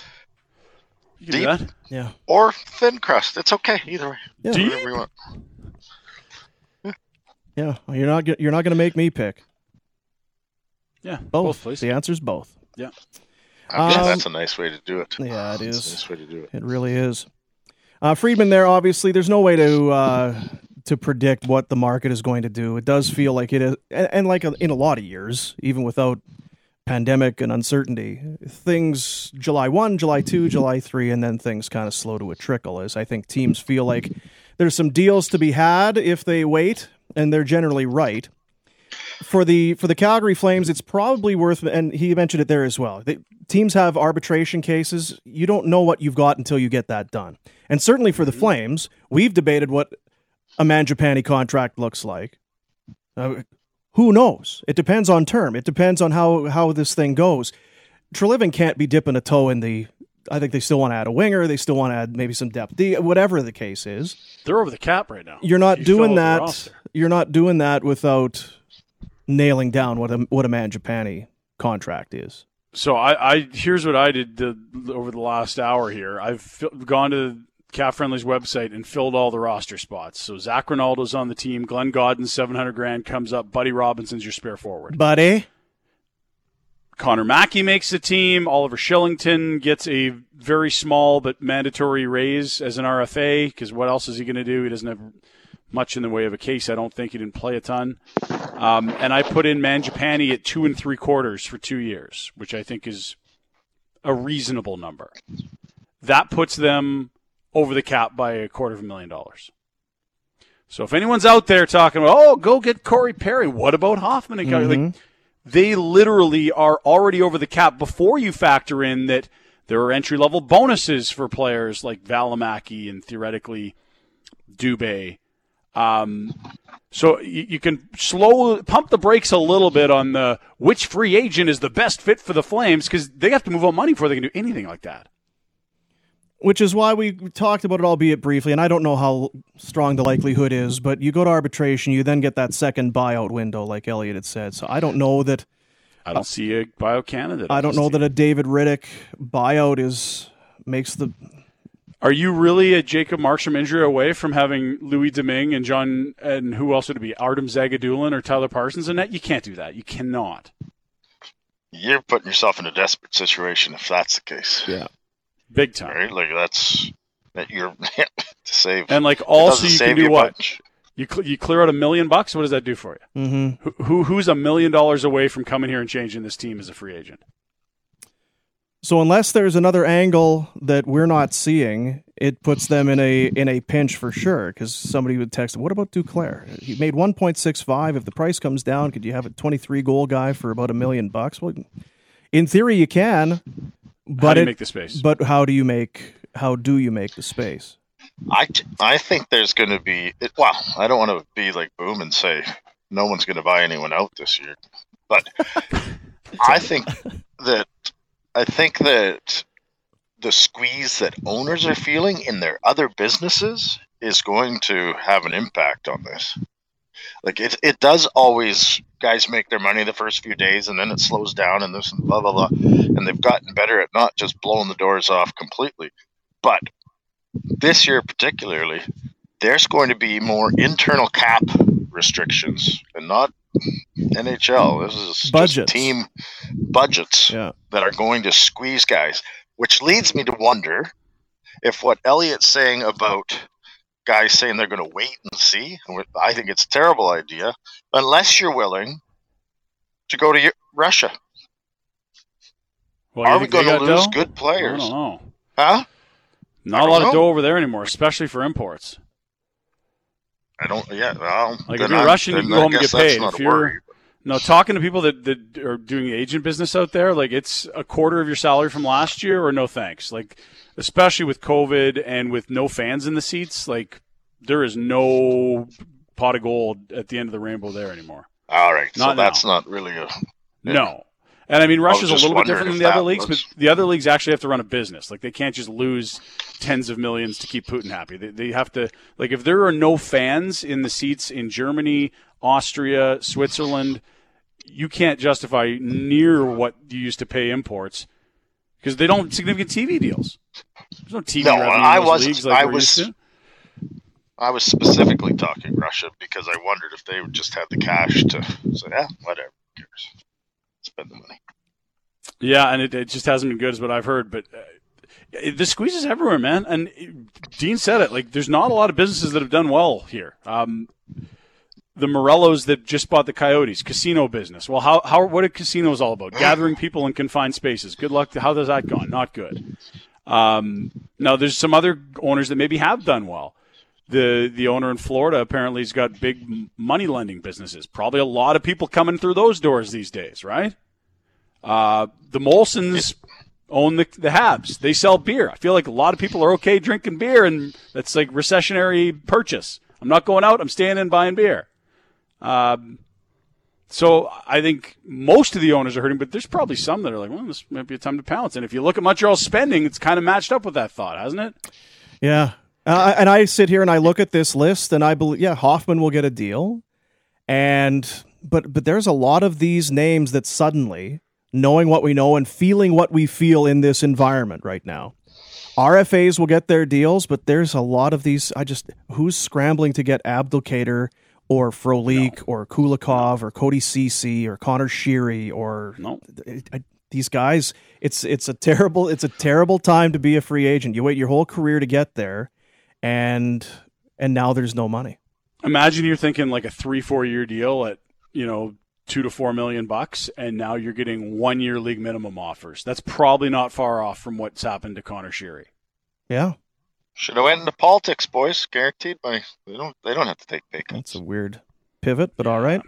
You can Deep, do that. Yeah. Or thin crust. It's okay either way. Yeah. Whatever you want. Yeah. You're not going to make me pick. Yeah. Both please. The answer's both. Yeah. That's a nice way to do it. Yeah, it is. That's a nice way to do it. It really is. Friedman there, obviously, there's no way to predict what the market is going to do. It does feel like it is, and like in a lot of years, even without pandemic and uncertainty, things July 1, July 2, July 3, and then things kind of slow to a trickle, as I think teams feel like there's some deals to be had if they wait, and they're generally right. For the Calgary Flames, it's probably worth, and he mentioned it there as well, teams have arbitration cases. You don't know what you've got until you get that done. And certainly for the Flames, we've debated what a Mangiapane contract looks like. Who knows? It depends on term. It depends on how this thing goes. Treliving can't be dipping a toe in the... I think they still want to add a winger. They still want to add maybe some depth. Whatever the case is. They're over the cap right now. You're not doing that. You're not doing that without nailing down what a Mangiapane contract is. So I here's what I did over the last hour here. I've gone to Cap Friendly's website and filled all the roster spots. So Zach Ronaldo's on the team. Glenn Godden's $700,000 comes up. Buddy Robinson's your spare forward. Buddy. Connor Mackey makes the team. Oliver Shillington gets a very small but mandatory raise as an RFA, because what else is he going to do? He doesn't have much in the way of a case. I don't think he didn't play a ton. And I put in Mangiapane at 2 3/4 for 2 years, which I think is a reasonable number. That puts them over the cap by $250,000. So if anyone's out there talking about, go get Corey Perry, what about Hoffman and Calgary? Like, they literally are already over the cap before you factor in that there are entry-level bonuses for players like Valimaki and theoretically Dubé. So you can pump the brakes a little bit on which free agent is the best fit for the Flames, because they have to move on money before they can do anything like that. Which is why we talked about it, albeit briefly, and I don't know how strong the likelihood is, but you go to arbitration, you then get that second buyout window, like Elliot had said. So I don't know that... I don't see a buyout candidate. I don't know that a David Riddick buyout makes the... Are you really a Jacob Markstrom injury away from having Louis Domingue and who else would it be, Artem Zagadulin or Tyler Parsons in net? You can't do that. You cannot. You're putting yourself in a desperate situation if that's the case. Yeah. Big time. Right? Like that you're to save. And like also you can do what? Much. You clear out $1 million. What does that do for you? Mm-hmm. Who's $1 million away from coming here and changing this team as a free agent? So unless there's another angle that we're not seeing, it puts them in a pinch for sure. Because somebody would text, "What about Duclair? He made $1.65. If the price comes down, could you have a 23-goal guy for about $1 million?" Well, in theory, you can. But how do you make the space? But how do you make the space? I think there's going to be. Well, I don't want to be like Boom and say no one's going to buy anyone out this year, but I think that the squeeze that owners are feeling in their other businesses is going to have an impact on this. Like it does always. Guys make their money the first few days, and then it slows down, and this and blah blah blah. And they've gotten better at not just blowing the doors off completely, but this year particularly, there's going to be more internal cap restrictions, and not NHL. This is budgets. Just team budgets that are going to squeeze guys, which leads me to wonder if what Elliot's saying about guys saying they're going to wait and see, I think it's a terrible idea, unless you're willing to go to Russia. Well, are we going to lose good players? I don't know. Huh? Not a lot of dough over there anymore, especially for imports. I don't. Yeah. Well, like if you're Russian, you can go home and get paid. If you're talking to people that are doing agent business out there, like it's a quarter of your salary from last year, or no thanks. Like especially with COVID and with no fans in the seats, like there is no pot of gold at the end of the rainbow there anymore. All right, so that's not really a no. And I mean, Russia's a little bit different than the other leagues, but the other leagues actually have to run a business. Like they can't just lose tens of millions to keep Putin happy. They have to, like, if there are no fans in the seats in Germany, Austria, Switzerland, you can't justify near what you used to pay imports because they don't have significant TV deals. There's no TV revenue in those leagues like we're used to. I was specifically talking Russia because I wondered if they would just have the cash to say, whatever, who cares? Spend the money. Yeah, and it just hasn't been good as what I've heard, but the squeeze is everywhere, man. And Dean said it, like there's not a lot of businesses that have done well here. The Morellos that just bought the Coyotes, casino business. Well, what are casinos all about? Gathering people in confined spaces. Good luck. How has that gone? Not good. Now, there's some other owners that maybe have done well. The owner in Florida apparently has got big money lending businesses. Probably a lot of people coming through those doors these days, right? The Molsons own the Habs. They sell beer. I feel like a lot of people are okay drinking beer, and that's like recessionary purchase. I'm not going out. I'm staying in buying beer. So I think most of the owners are hurting, but there's probably some that are like, well, this might be a time to pounce. And if you look at Montreal's spending, it's kind of matched up with that thought, hasn't it? Yeah. And I sit here and I look at this list and I believe, Hoffman will get a deal. But there's a lot of these names that suddenly, knowing what we know and feeling what we feel in this environment right now, RFAs will get their deals, but there's a lot of these. Who's scrambling to get Abdelkader or Frolik or Kulikov or Cody Ceci or Connor Sheary or these guys? It's a terrible time to be a free agent. You wait your whole career to get there. And now there's no money. Imagine you're thinking like a 3-4 year deal at, $2 to $4 million, and now you're getting 1 year league minimum offers. That's probably not far off from what's happened to Connor Sheary. Yeah. Should have went into politics, boys. Guaranteed by they don't have to take pay cuts. That's a weird pivot, but all right.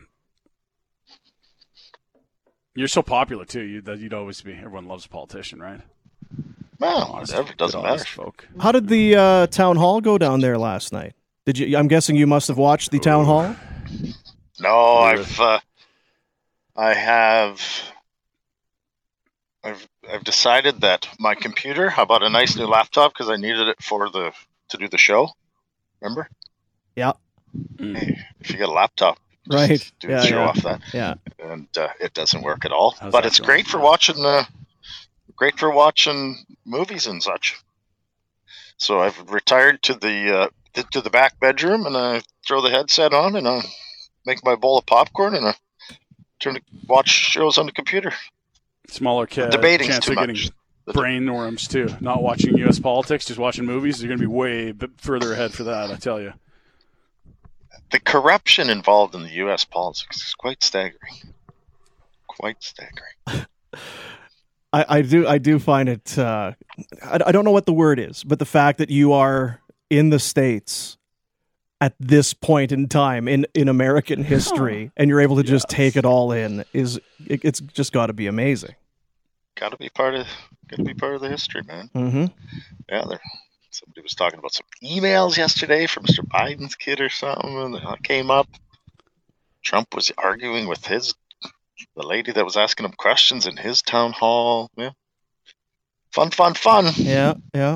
You're so popular too. You'd always be. Everyone loves a politician, right? Well, it doesn't matter. Folk. How did the town hall go down there last night? Did you? I'm guessing you must have watched the town hall. No, I have I've decided that my computer. I bought a nice new laptop because I needed it to do the show. Remember? Yeah. Hey, if you get a laptop, right? Do the show off that. Yeah. And it doesn't work at all. How's but that it's going? great for watching movies and such. So I've retired to the back bedroom, and I throw the headset on, and I make my bowl of popcorn, and I turn to watch shows on the computer. Smaller debating's chance too of much. getting brain worms too. Not watching U.S. politics, just watching movies. You're going to be way further ahead for that, I tell you. The corruption involved in the U.S. politics is quite staggering. Quite staggering. I do find it. I don't know what the word is, but the fact that you are in the States at this point in time in American history, and you're able to just take it all in, it's just got to be amazing. Got to be part of the history, man. Mm-hmm. Yeah, somebody was talking about some emails yesterday from Mr. Biden's kid or something, and that came up. Trump was arguing with the lady that was asking him questions in his town hall. Yeah. Fun. Yeah.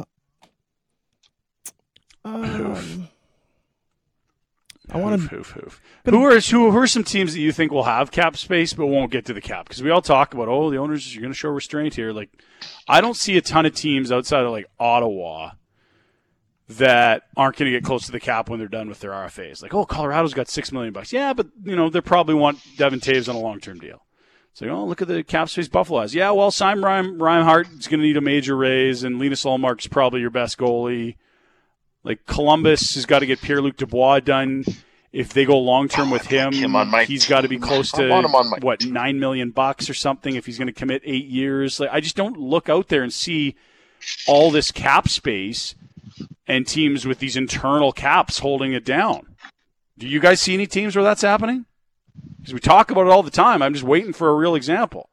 I want to. Who are some teams that you think will have cap space but won't get to the cap? Because we all talk about, the owners, you're going to show restraint here. Like, I don't see a ton of teams outside of like Ottawa that aren't going to get close to the cap when they're done with their RFAs. Like, Colorado's got $6 million. Yeah, but they probably want Devin Taves on a long-term deal. So, look at the cap space Buffalo has. Yeah, well, Simon Reinhart is going to need a major raise, and Linus Ullmark's probably your best goalie. Like, Columbus has got to get Pierre-Luc Dubois done. If they go long-term with him, he's got to be close to, $9 million or something if he's going to commit 8 years. Like, I just don't look out there and see all this cap space and teams with these internal caps holding it down. Do you guys see any teams where that's happening? Because we talk about it all the time. I'm just waiting for a real example.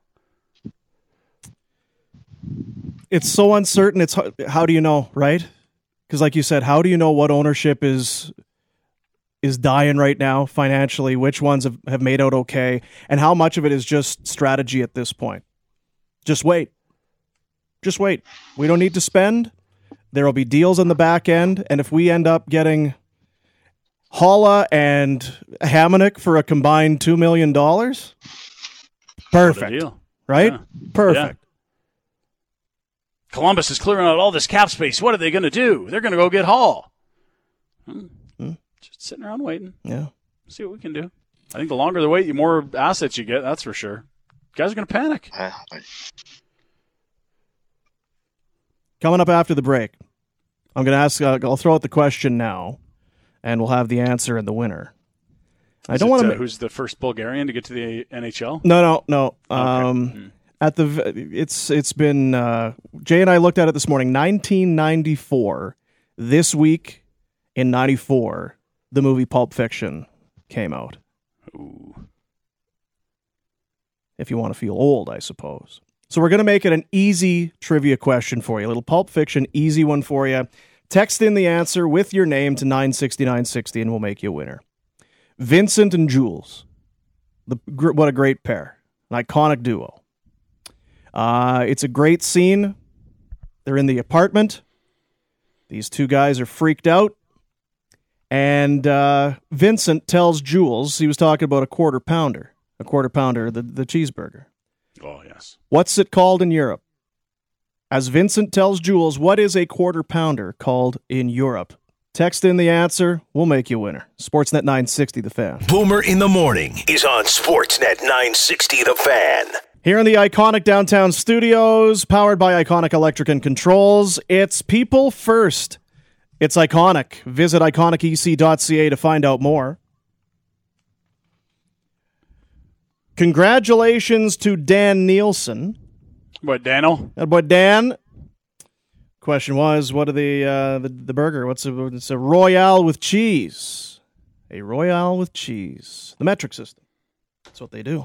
It's so uncertain. It's how do you know, right? Because like you said, how do you know what ownership is dying right now financially, which ones have made out okay, and how much of it is just strategy at this point? Just wait. We don't need to spend. There will be deals on the back end, and if we end up getting Haula and Hamonic for a combined $2 million, perfect. Deal. Right? Yeah. Perfect. Yeah. Columbus is clearing out all this cap space. What are they going to do? They're going to go get Hall. Just sitting around waiting. Yeah. See what we can do. I think the longer the wait, the more assets you get. That's for sure. Guys are going to panic. Coming up after the break, I'm going to ask. I'll throw out the question now, and we'll have the answer and the winner. I don't want to. Who's the first Bulgarian to get to the NHL? No. Okay. It's been Jay and I looked at it this morning. 1994. This week in 94, the movie Pulp Fiction came out. Ooh. If you want to feel old, I suppose. So we're going to make it an easy trivia question for you. A little Pulp Fiction, easy one for you. Text in the answer with your name to 960-960 and we'll make you a winner. Vincent and Jules. What a great pair. An iconic duo. It's a great scene. They're in the apartment. These two guys are freaked out. And Vincent tells Jules, he was talking about a quarter pounder, the cheeseburger. Oh, yes. What's it called in Europe? As Vincent tells Jules, what is a quarter pounder called in Europe? Text in the answer. We'll make you a winner. Sportsnet 960, The Fan. Boomer in the Morning is on Sportsnet 960, The Fan. Here in the iconic downtown studios, powered by Iconic Electric and Controls, it's People First. It's iconic. Visit iconicec.ca to find out more. Congratulations to Dan Nielsen. What, Daniel? That boy Dan. Question was, what are the burger? It's a Royale with cheese. A Royale with cheese. The metric system. That's what they do.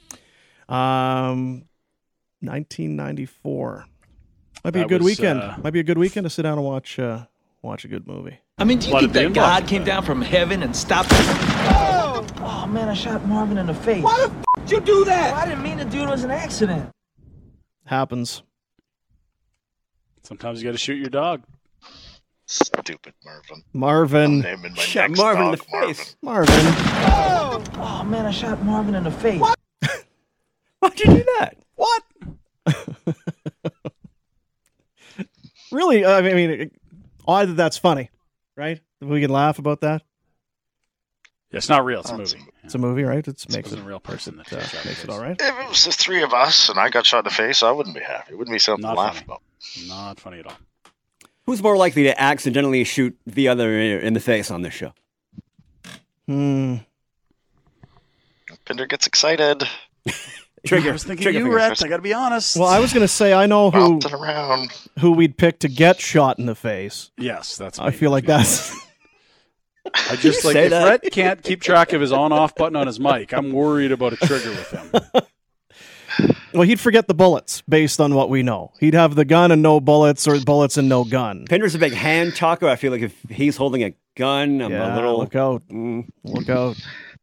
1994. Might be a good weekend. Might be a good weekend to sit down and watch a good movie. I mean, do you think that God came down from heaven and stopped? Oh man, I shot Marvin in the face. Why the f*** did you do that? Well, I didn't mean to do it. It was an accident. Happens. Sometimes you got to shoot your dog. Stupid Marvin. Marvin. I'm naming my Shot next Marvin in dog the face. Marvin. Oh, man, I shot Marvin in the face. Why'd you do that? What? Really? I mean, odd that that's funny, right? We can laugh about that. Yeah, it's not real. It's a movie. It's a movie, right? It makes wasn't a real person that shot in the makes face. it all right. If it was the three of us and I got shot in the face, I wouldn't be happy. It wouldn't be something Not to laugh funny. about. Not funny at all. Who's more likely to accidentally shoot the other in the face on this show? Hmm. Pinder gets excited. I was thinking you, Rhett. I got to be honest. Well, I was going to say I know Bouncing around. who we'd pick to get shot in the face. Yes, that's. I me. feel like that's. I just like say if that? Rhett can't keep track of his on-off button on his mic, I'm worried about a trigger with him. Well, he'd forget the bullets based on what we know. He'd have the gun and no bullets, or bullets and no gun. Pinder's a big hand talker. I feel like if he's holding a gun, I'm a little. Look out! Look out!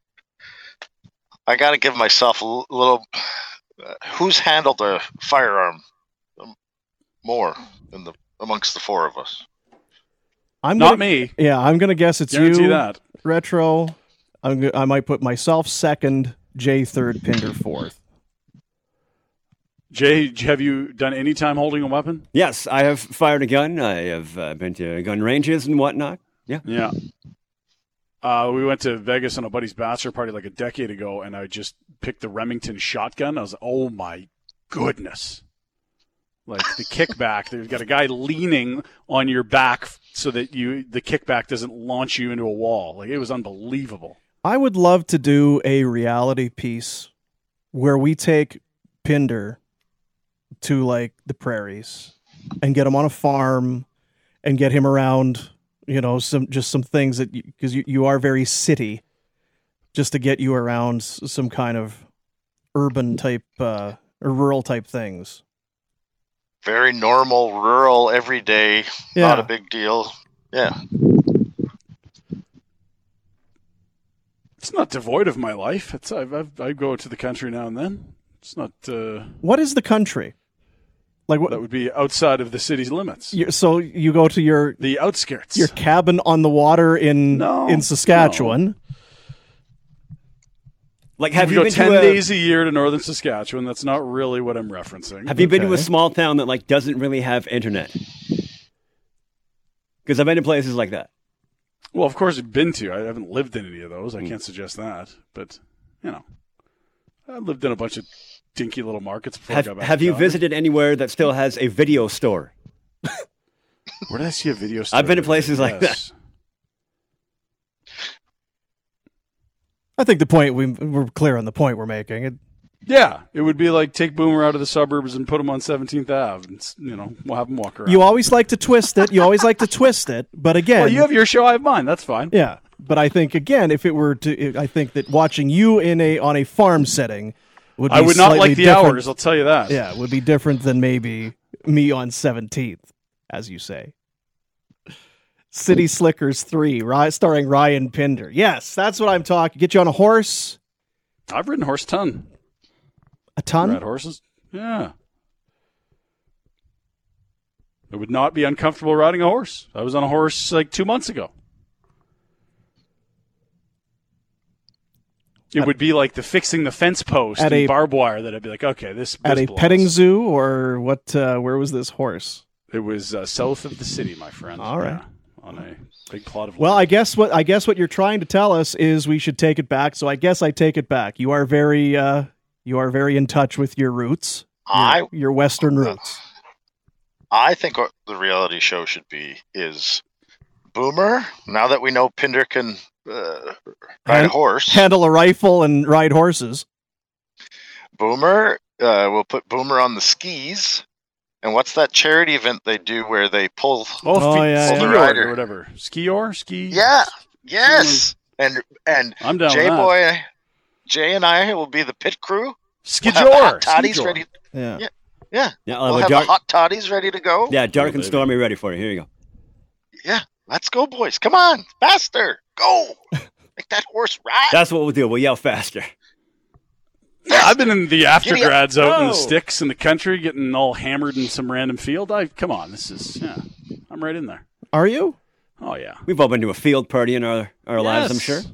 I got to give myself a little. Who's handled a firearm more amongst the four of us? Not me. Yeah, I'm going to guess it's Guarantee you. that. Retro. I might put myself second, Jay third, Pinder fourth. Jay, have you done any time holding a weapon? Yes, I have fired a gun. I have been to gun ranges and whatnot. Yeah. Yeah. We went to Vegas on a buddy's bachelor party like a decade ago, and I just picked the Remington shotgun. I was like, oh, my goodness. Like the kickback, there's got a guy leaning on your back so that the kickback doesn't launch you into a wall. Like, it was unbelievable. I would love to do a reality piece where we take Pinder to like the prairies and get him on a farm and get him around, some things that, because you are very city, just to get you around some kind of urban type or rural type things. Very normal, rural, everyday, not a big deal. Yeah. It's not devoid of my life. I go to the country now and then. It's not. What is the country? Like what? That would be outside of the city's limits. So you go to the outskirts. Your cabin on the water in Saskatchewan. No. Like, have you go been 10 to days a year to northern Saskatchewan? That's not really what I'm referencing. Have you been to a small town that like doesn't really have internet? Because I've been to places like that. Well, of course I've been to. I haven't lived in any of those. I can't suggest that. But, I lived in a bunch of dinky little markets before I got back Have to you Calgary. visited anywhere that still has a video store? Where did I see a video store? I've been to places like that. I think the point we're clear on the point we're making. Yeah, it would be like take Boomer out of the suburbs and put him on 17th Ave. And, we'll have him walk around. You always like to twist it. But again, well, you have your show, I have mine. That's fine. Yeah, but I think again, if it were to, I think that watching you on a farm setting would be I would not slightly like the different. hours. I'll tell you that. Yeah, it would be different than maybe me on 17th, as you say. City Slickers 3, starring Ryan Pinder. Yes, that's what I'm talking. Get you on a horse. I've ridden horse ton. A ton? Ride horses? Yeah. It would not be uncomfortable riding a horse. I was on a horse like 2 months ago. It would be like the fixing the fence post and barbed wire that I'd be like, okay, this at a belongs. petting zoo or what? Where was this horse? It was south of the city, my friend. All right. Yeah, on a big plot of land. Well, I guess what you're trying to tell us is we should take it back. So I guess I take it back. You are very in touch with your roots, your Western roots. I think what the reality show should be is Boomer. Now that we know Pinder can ride a horse, handle a rifle, and ride horses. Boomer, we'll put Boomer on the skis. And what's that charity event they do where they pull the rider or whatever? Ski? Yeah. Yes. And I'm down Jay with that. Boy, Jay and I will be the pit crew. Skijor. Toddies ready. Yeah. We'll have the hot toddies ready to go. Yeah, dark and stormy ready for you. Here you go. Yeah. Let's go, boys. Come on. Faster. Go. Make that horse ride. That's what we'll do. We'll yell faster. Yeah, I've been in the aftergrads out in the sticks in the country, getting all hammered in some random field. Come on, I'm right in there. Are you? Oh yeah, we've all been to a field party in our lives, I'm sure.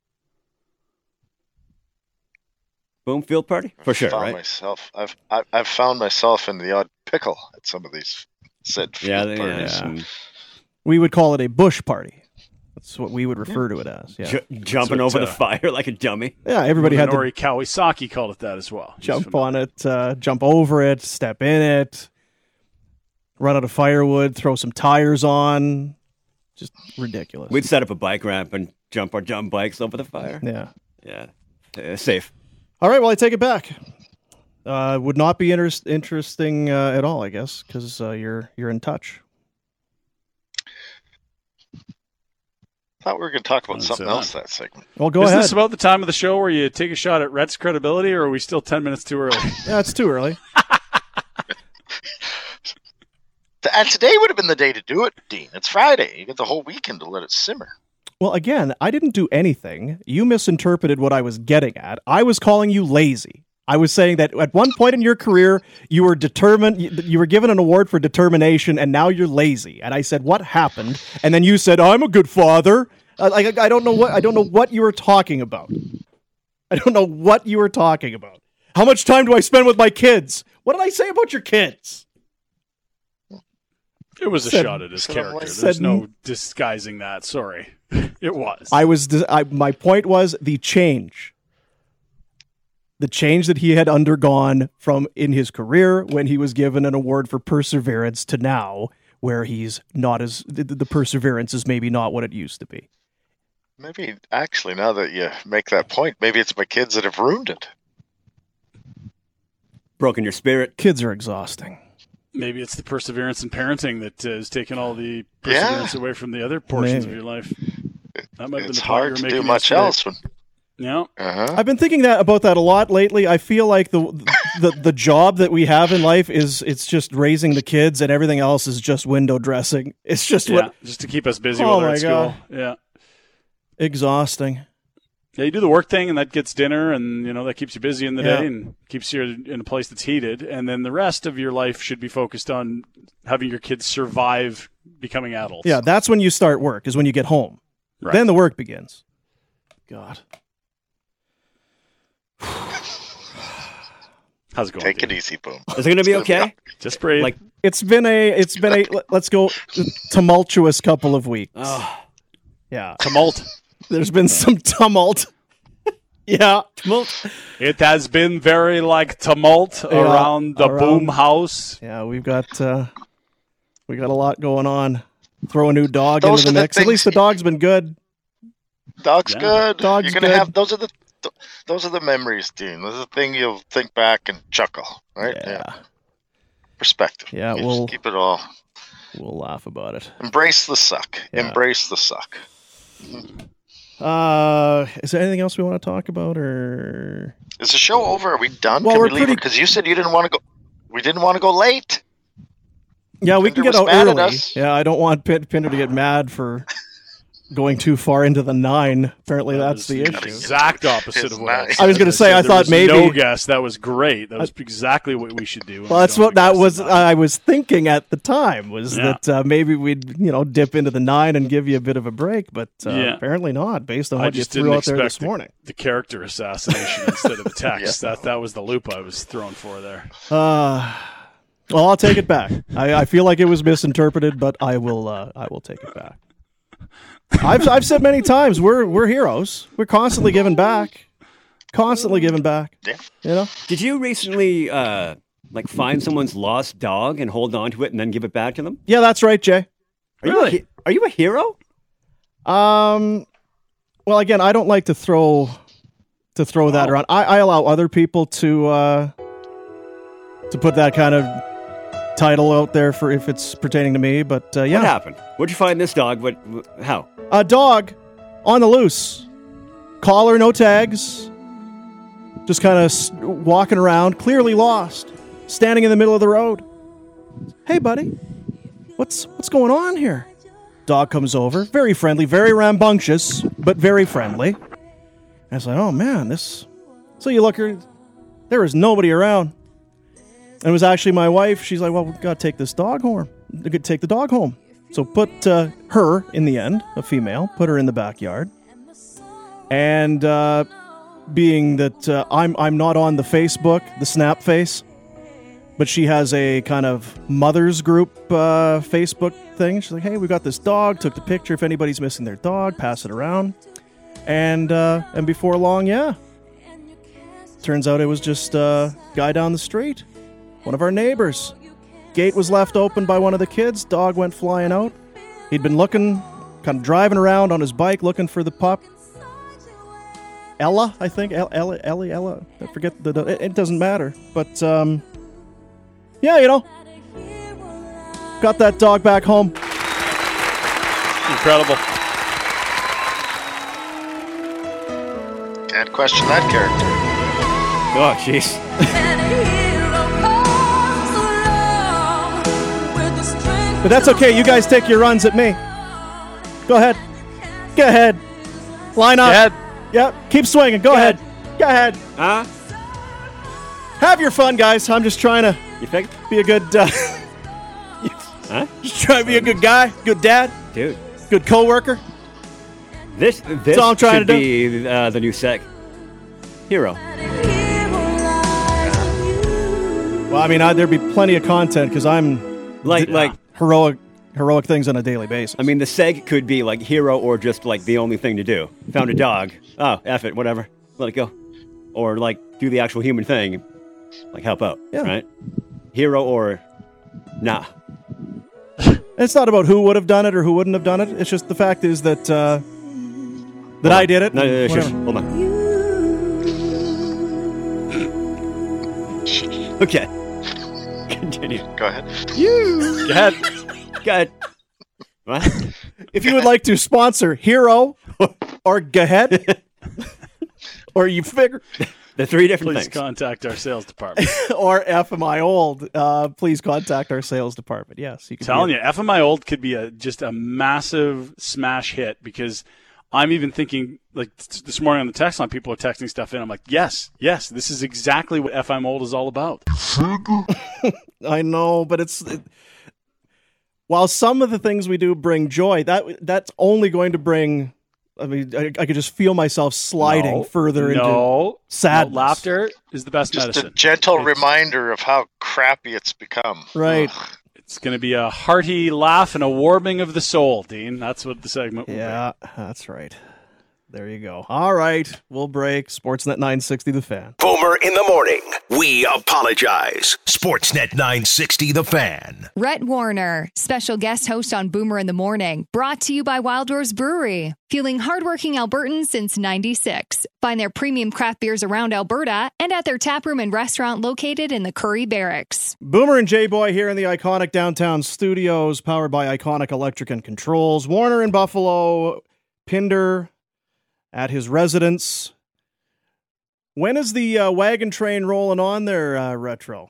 Boom, field party for sure, right? I've found myself in the odd pickle at some of these said field parties. Yeah. We would call it a bush party. That's what we would refer to it as. Yeah, jumping over the fire like a dummy. Yeah, everybody had Nori Kawasaki called it that as well. Jump on it, jump over it, step in it, run out of firewood, throw some tires on. Just ridiculous. We'd set up a bike ramp and jump our dumb bikes over the fire. Yeah. Safe. All right, well, I take it back. Would not be interesting at all, I guess, because you're in touch. I thought we were going to talk about something else that segment. Well, go ahead. Is this about the time of the show where you take a shot at Rhett's credibility, or are we still 10 minutes too early? Yeah, it's too early. And today would have been the day to do it, Dean. It's Friday. You get the whole weekend to let it simmer. Well, again, I didn't do anything. You misinterpreted what I was getting at. I was calling you lazy. I was saying that at one point in your career, you were determined, you were given an award for determination, and now you're lazy. And I said, what happened? And then you said, I'm a good father. I don't know what you were talking about. I don't know what you were talking about. How much time do I spend with my kids? What did I say about your kids? It was a shot at his character. There's no disguising that. Sorry. It was. My point was the change. The change that he had undergone from in his career when he was given an award for perseverance to now, where he's not as the perseverance is maybe not what it used to be. Maybe actually, now that you make that point, maybe it's my kids that have ruined it. Broken your spirit. Kids are exhausting. Maybe it's the perseverance in parenting that has taken all the perseverance away from the other portions of your life. That might have been the hard to do much else. Yeah, I've been thinking about that a lot lately. I feel like the job that we have in life it's just raising the kids, and everything else is just window dressing. It's just just to keep us busy while they're at school. Yeah, exhausting. Yeah, you do the work thing, and that gets dinner, and that keeps you busy in the day and keeps you in a place that's heated. And then the rest of your life should be focused on having your kids survive becoming adults. Yeah, that's when you start work, is when you get home. Right. Then the work begins. God. How's it going? Take it easy, Boom. Is it going to be okay? Just breathe. Like it's been a let's go tumultuous couple of weeks. Oh. Yeah. Tumult. There's been some tumult. Yeah. Tumult. It has been very tumult around the Boom house. Yeah, we got a lot going on. Throw a new dog into the mix. At least the dog's been good. Dog's good. Dog's You're gonna good. have those are the memories, Dean. Those are the thing you'll think back and chuckle, right? Yeah. Perspective. Yeah, we'll keep it all. We'll laugh about it. Embrace the suck. Yeah. Embrace the suck. Is there anything else we want to talk about, or is the show over? Are we done? Well, Can we're we leave it? Because you said you didn't want to go. We didn't want to go late. Yeah, we can get out mad at early. us. Yeah, I don't want Pinder to get mad for going too far into the 9. Apparently, that's the issue. Exact opposite of what I was going to say. I thought maybe no guess. That was great. That was exactly what we should do. Well, that's what that was. I was thinking at the time was that maybe we'd dip into the 9 and give you a bit of a break, but apparently not. Based on what you threw out there this morning, the character assassination instead of a text. That was the loop I was thrown for there. Well, I'll take it back. I feel like it was misinterpreted, but I will take it back. I've said many times we're heroes. We're constantly giving back. Yeah. Did you recently find someone's lost dog and hold on to it and then give it back to them? Yeah, that's right, Jay. Are you a hero? Well, again, I don't like to throw that around. I allow other people to put that kind of title out there for if it's pertaining to me, but yeah. What happened? Where'd you find this dog? How? A dog on the loose. Collar, no tags. Just kind of walking around, clearly lost. Standing in the middle of the road. Hey, buddy. What's going on here? Dog comes over. Very friendly, very rambunctious, but very friendly. And it's like, oh, man, this... So you look her... There was nobody around. And it was actually my wife. She's like, well, we've got to take this dog home. We could take the dog home. So put her, in the end, a female, put her in the backyard. And being that I'm not on the Facebook, the Snap Face, but she has a kind of mothers group Facebook thing. She's like, hey, we got this dog. Took the picture. If anybody's missing their dog, pass it around. And before long, yeah. Turns out it was just a guy down the street. One of our neighbors. Gate was left open by one of the kids. Dog went flying out. He'd been looking, kind of driving around on his bike looking for the pup. Ella, I think. Ella. I forget it doesn't matter. But, yeah, you know. Got that dog back home. Incredible. Can't question that character. Oh, jeez. But that's okay. You guys take your runs at me. Go ahead. Go ahead. Line up. Go ahead. Yep. Keep swinging. Go ahead. Go ahead. Huh? Have your fun, guys. I'm just trying to be a good... Huh? Just trying to be a good guy, good dad. Dude. Good co-worker. This all I'm trying should to do. be the new sec. Hero. Well, I mean, there'd be plenty of content because I'm like heroic things on a daily basis. I mean, the seg could be like hero or just like the only thing to do. Found a dog. Oh, F it, whatever. Let it go. Or like do the actual human thing, like help out. Yeah. Right? Hero or nah. It's not about who would have done it or who wouldn't have done it. It's just the fact is that I did it. No, shush. Hold on. Okay. Continue. Go ahead. Go ahead. Go ahead. What? If you would like to sponsor Hero or go ahead, or you figure the three different Please things. contact our sales department. or F am I old, please contact our sales department. Yes, you can. Telling you, F am I old could be just a massive smash hit because I'm even thinking, like this morning on the text line, people are texting stuff in. I'm like, yes, this is exactly what F I'm old is all about. I know, but while some of the things we do bring joy, that's only going to bring. I mean, I could just feel myself sliding further into sadness. No, laughter is the best Just medicine. a gentle reminder of how crappy it's become. Right. Ugh. It's going to be a hearty laugh and a warming of the soul, Dean. That's what the segment will be. Yeah, that's right. There you go. All right, we'll break. Sportsnet 960, The Fan. Boomer in the morning. We apologize. Sportsnet 960, The Fan. Rhett Warner, special guest host on Boomer in the Morning, brought to you by Wild Rose Brewery. Fueling hardworking Albertans since 96. Find their premium craft beers around Alberta and at their taproom and restaurant located in the Curry Barracks. Boomer and J-Boy here in the iconic downtown studios, powered by Iconic Electric and Controls. Warner in Buffalo, Pinder at his residence. When is the wagon train rolling on there, Retro?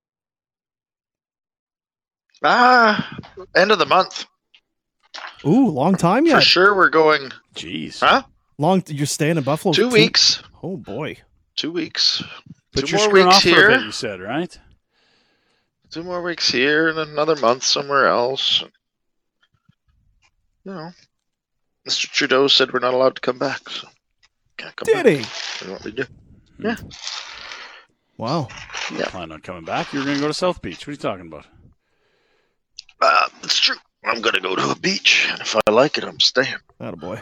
End of the month. Ooh, long time yet. For sure we're going. Jeez. Huh? You're staying in Buffalo? 2 weeks. Oh, boy. 2 weeks. But 2 you're more screwing weeks off for a here. bit, you said, right? 2 more weeks here and another month somewhere else. You know, Mr. Trudeau said we're not allowed to come back. So can't come back. Did he? That's what we do. Yeah. Wow. You plan on coming back? You were going to go to South Beach. What are you talking about? It's true. I'm going to go to a beach. And if I like it, I'm staying. Attaboy.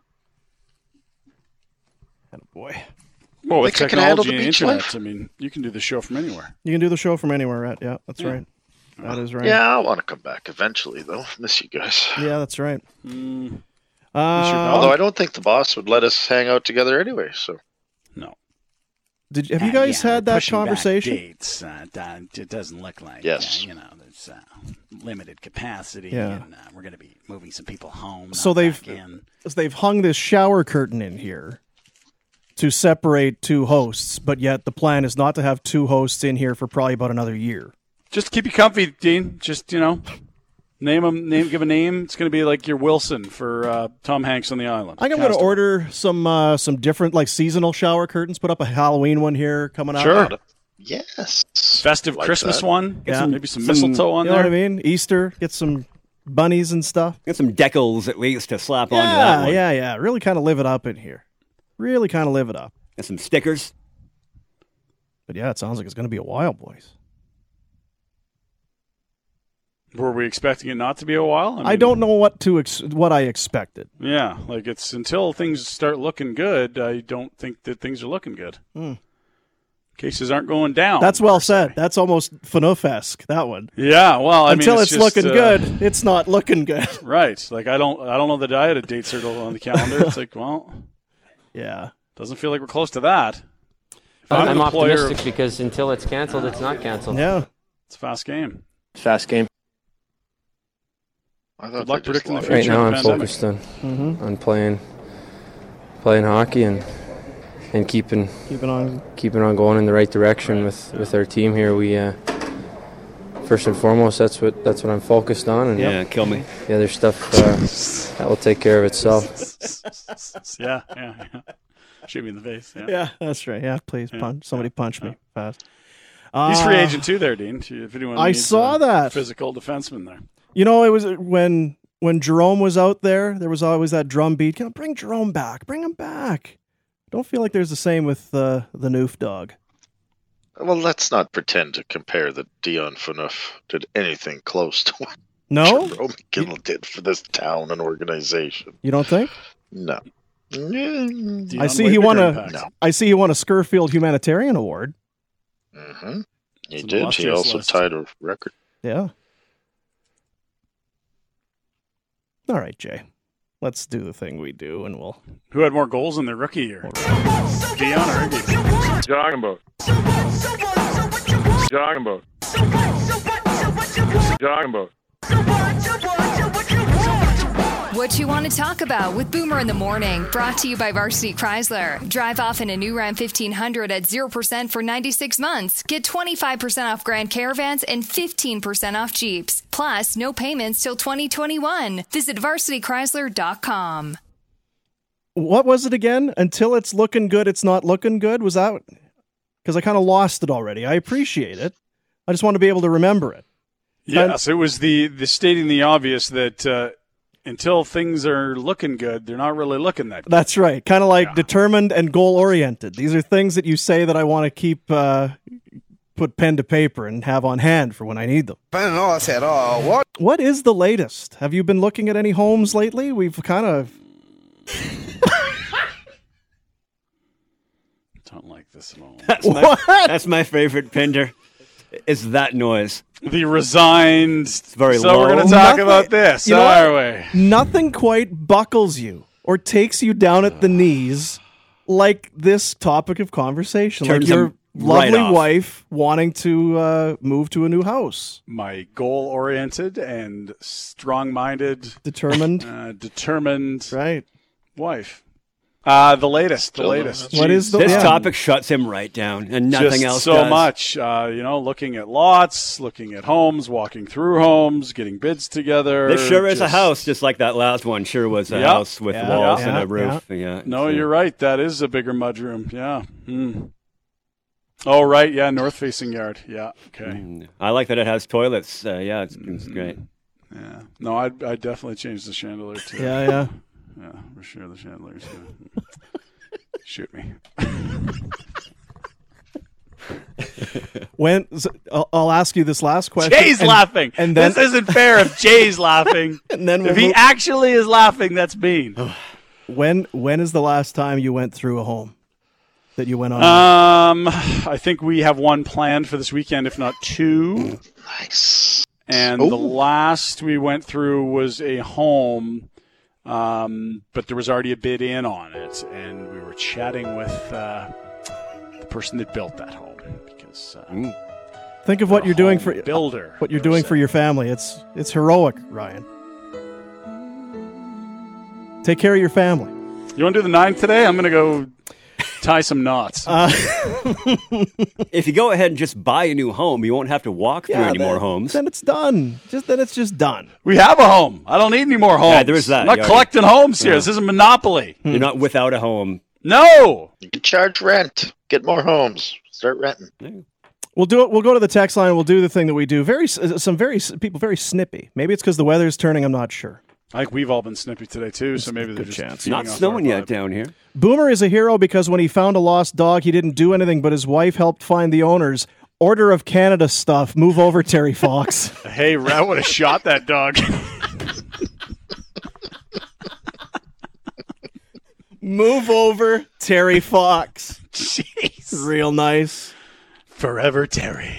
Attaboy. Well, with Think I can handle technology the and beach internet, life? I mean, you can do the show from anywhere. You can do the show from anywhere, Rhett. Yeah, that's right. That is right. Yeah, I want to come back eventually, though. Miss you guys. Yeah, that's right. Although I don't think the boss would let us hang out together anyway. So no. Have you guys had that conversation? Dates, it doesn't look like. Yes. There's limited capacity, Yeah. and we're going to be moving some people home. So they've hung this shower curtain in here to separate 2 hosts, but yet the plan is not to have 2 hosts in here for probably about another year. Just keep you comfy, Dean. Just, Give a name. It's going to be like your Wilson for Tom Hanks on the Island. I think I'm going to order some different like seasonal shower curtains. Put up a Halloween one here coming up. Sure. Yes. Festive Like Christmas that. one. Yeah. Maybe some mistletoe on you know there. what I mean? Easter. Get some bunnies and stuff. Get some decals at least to slap onto that one. Yeah. Really kind of live it up in here. Really kind of live it up. Get some stickers. But yeah, it sounds like it's going to be a while, boys. Were we expecting it not to be a while? I don't know what I expected. Yeah, like it's until things start looking good, I don't think that things are looking good. Cases aren't going down. That's well said. That's almost FNUF-esque, that one. Yeah, well, I until mean, it's looking good, it's not looking good. Right. Like I don't know the diet date circle on the calendar. It's like, well, yeah, doesn't feel like we're close to that. I'm optimistic because until it's canceled, it's not canceled. Yeah, it's a fast game. Fast game. Good luck predicting the future. Right now, of the I'm pandemic. focused on playing hockey and keeping on going in the right direction with our team here. We first and foremost, that's what I'm focused on. And kill me. The other stuff that will take care of itself. Yeah. Shoot me in the face. Yeah, that's right. Yeah, please punch me fast. He's free agent too, there, Dean. If anyone I needs saw that physical defenseman there. You know, it was when Jerome was out there. There was always that drum beat. Bring Jerome back. Bring him back. Don't feel like there's the same with the Noof dog. Well, let's not pretend to compare that Dion Phaneuf did anything close to what No? Jerome McGinley did for this town and organization. You don't think? No. I see he won a Scurfield Humanitarian Award. Mm-hmm. He did. He also tied a record. Yeah. All right, Jay. Let's do the thing we do, and we'll. Who had more goals in their rookie year? Dion or Iggy? Talking about. What you want to talk about with Boomer in the Morning, brought to you by Varsity Chrysler. Drive off in a new Ram 1500 at 0% for 96 months. Get 25% off Grand Caravans and 15% off Jeeps. Plus, no payments till 2021. Visit varsitychrysler.com. What was it again? Until it's looking good, it's not looking good? Was that? Because I kind of lost it already. I appreciate it. I just want to be able to remember it. Yes, it was the stating the obvious that until things are looking good, they're not really looking that good. That's right. Kind of like determined and goal-oriented. These are things that you say that I want to keep, put pen to paper and have on hand for when I need them. What is the latest? Have you been looking at any homes lately? We've kind of... Don't like this at all. That's my favorite Pinder. Is that noise. The resigned. It's very so low. we're going to talk about this, You know are what? we? Nothing quite buckles you or takes you down at the knees like this topic of conversation. Turns like your them right lovely off. wife wanting to move to a new house. My goal-oriented and strong-minded, Determined. determined right. wife. The latest. What is This topic shuts him right down, and nothing Just else so does. much. Looking at lots, looking at homes, walking through homes, getting bids together. This sure is a house, just like that last one sure was a house with walls and a roof. Yeah. No, you're right. That is a bigger mudroom. Yeah. Oh, right. Yeah, north-facing yard. Yeah. Okay. I like that it has toilets. It's great. Yeah. No, I'd definitely change the chandelier too. Yeah. Yeah, for sure. The chandelier's gonna shoot me. I'll ask you this last question. Jay's laughing. And then, this isn't fair if Jay's laughing. And then if he actually is laughing, that's mean. When is the last time you went through a home that you went on? I think we have one planned for this weekend, if not two. Nice. And the last we went through was a home. But there was already a bid in on it, and we were chatting with the person that built that home because think of what you're doing for builder. What you're doing for your family. It's heroic, Ryan. Take care of your family. You want to do the 9 today? I'm going to go Tie some knots. If you go ahead and just buy a new home, you won't have to walk through any more homes. Then it's done. It's just done. We have a home. I don't need any more homes. Yeah, there is that. I'm not collecting homes here. No. This isn't Monopoly. You're not without a home. No. You can charge rent. Get more homes. Start renting. We'll do it. We'll go to the text line. We'll do the thing that we do. People very snippy. Maybe it's because the weather's turning. I'm not sure. I think we've all been snippy today too. So maybe they're just chance. feeding Not off snowing our yet vibe. down here. Boomer is a hero because when he found a lost dog, he didn't do anything, but his wife helped find the owners. Order of Canada stuff. Move over, Terry Fox. Hey, Rat would have shot that dog. Move over, Terry Fox. Jeez. Real nice. Forever Terry.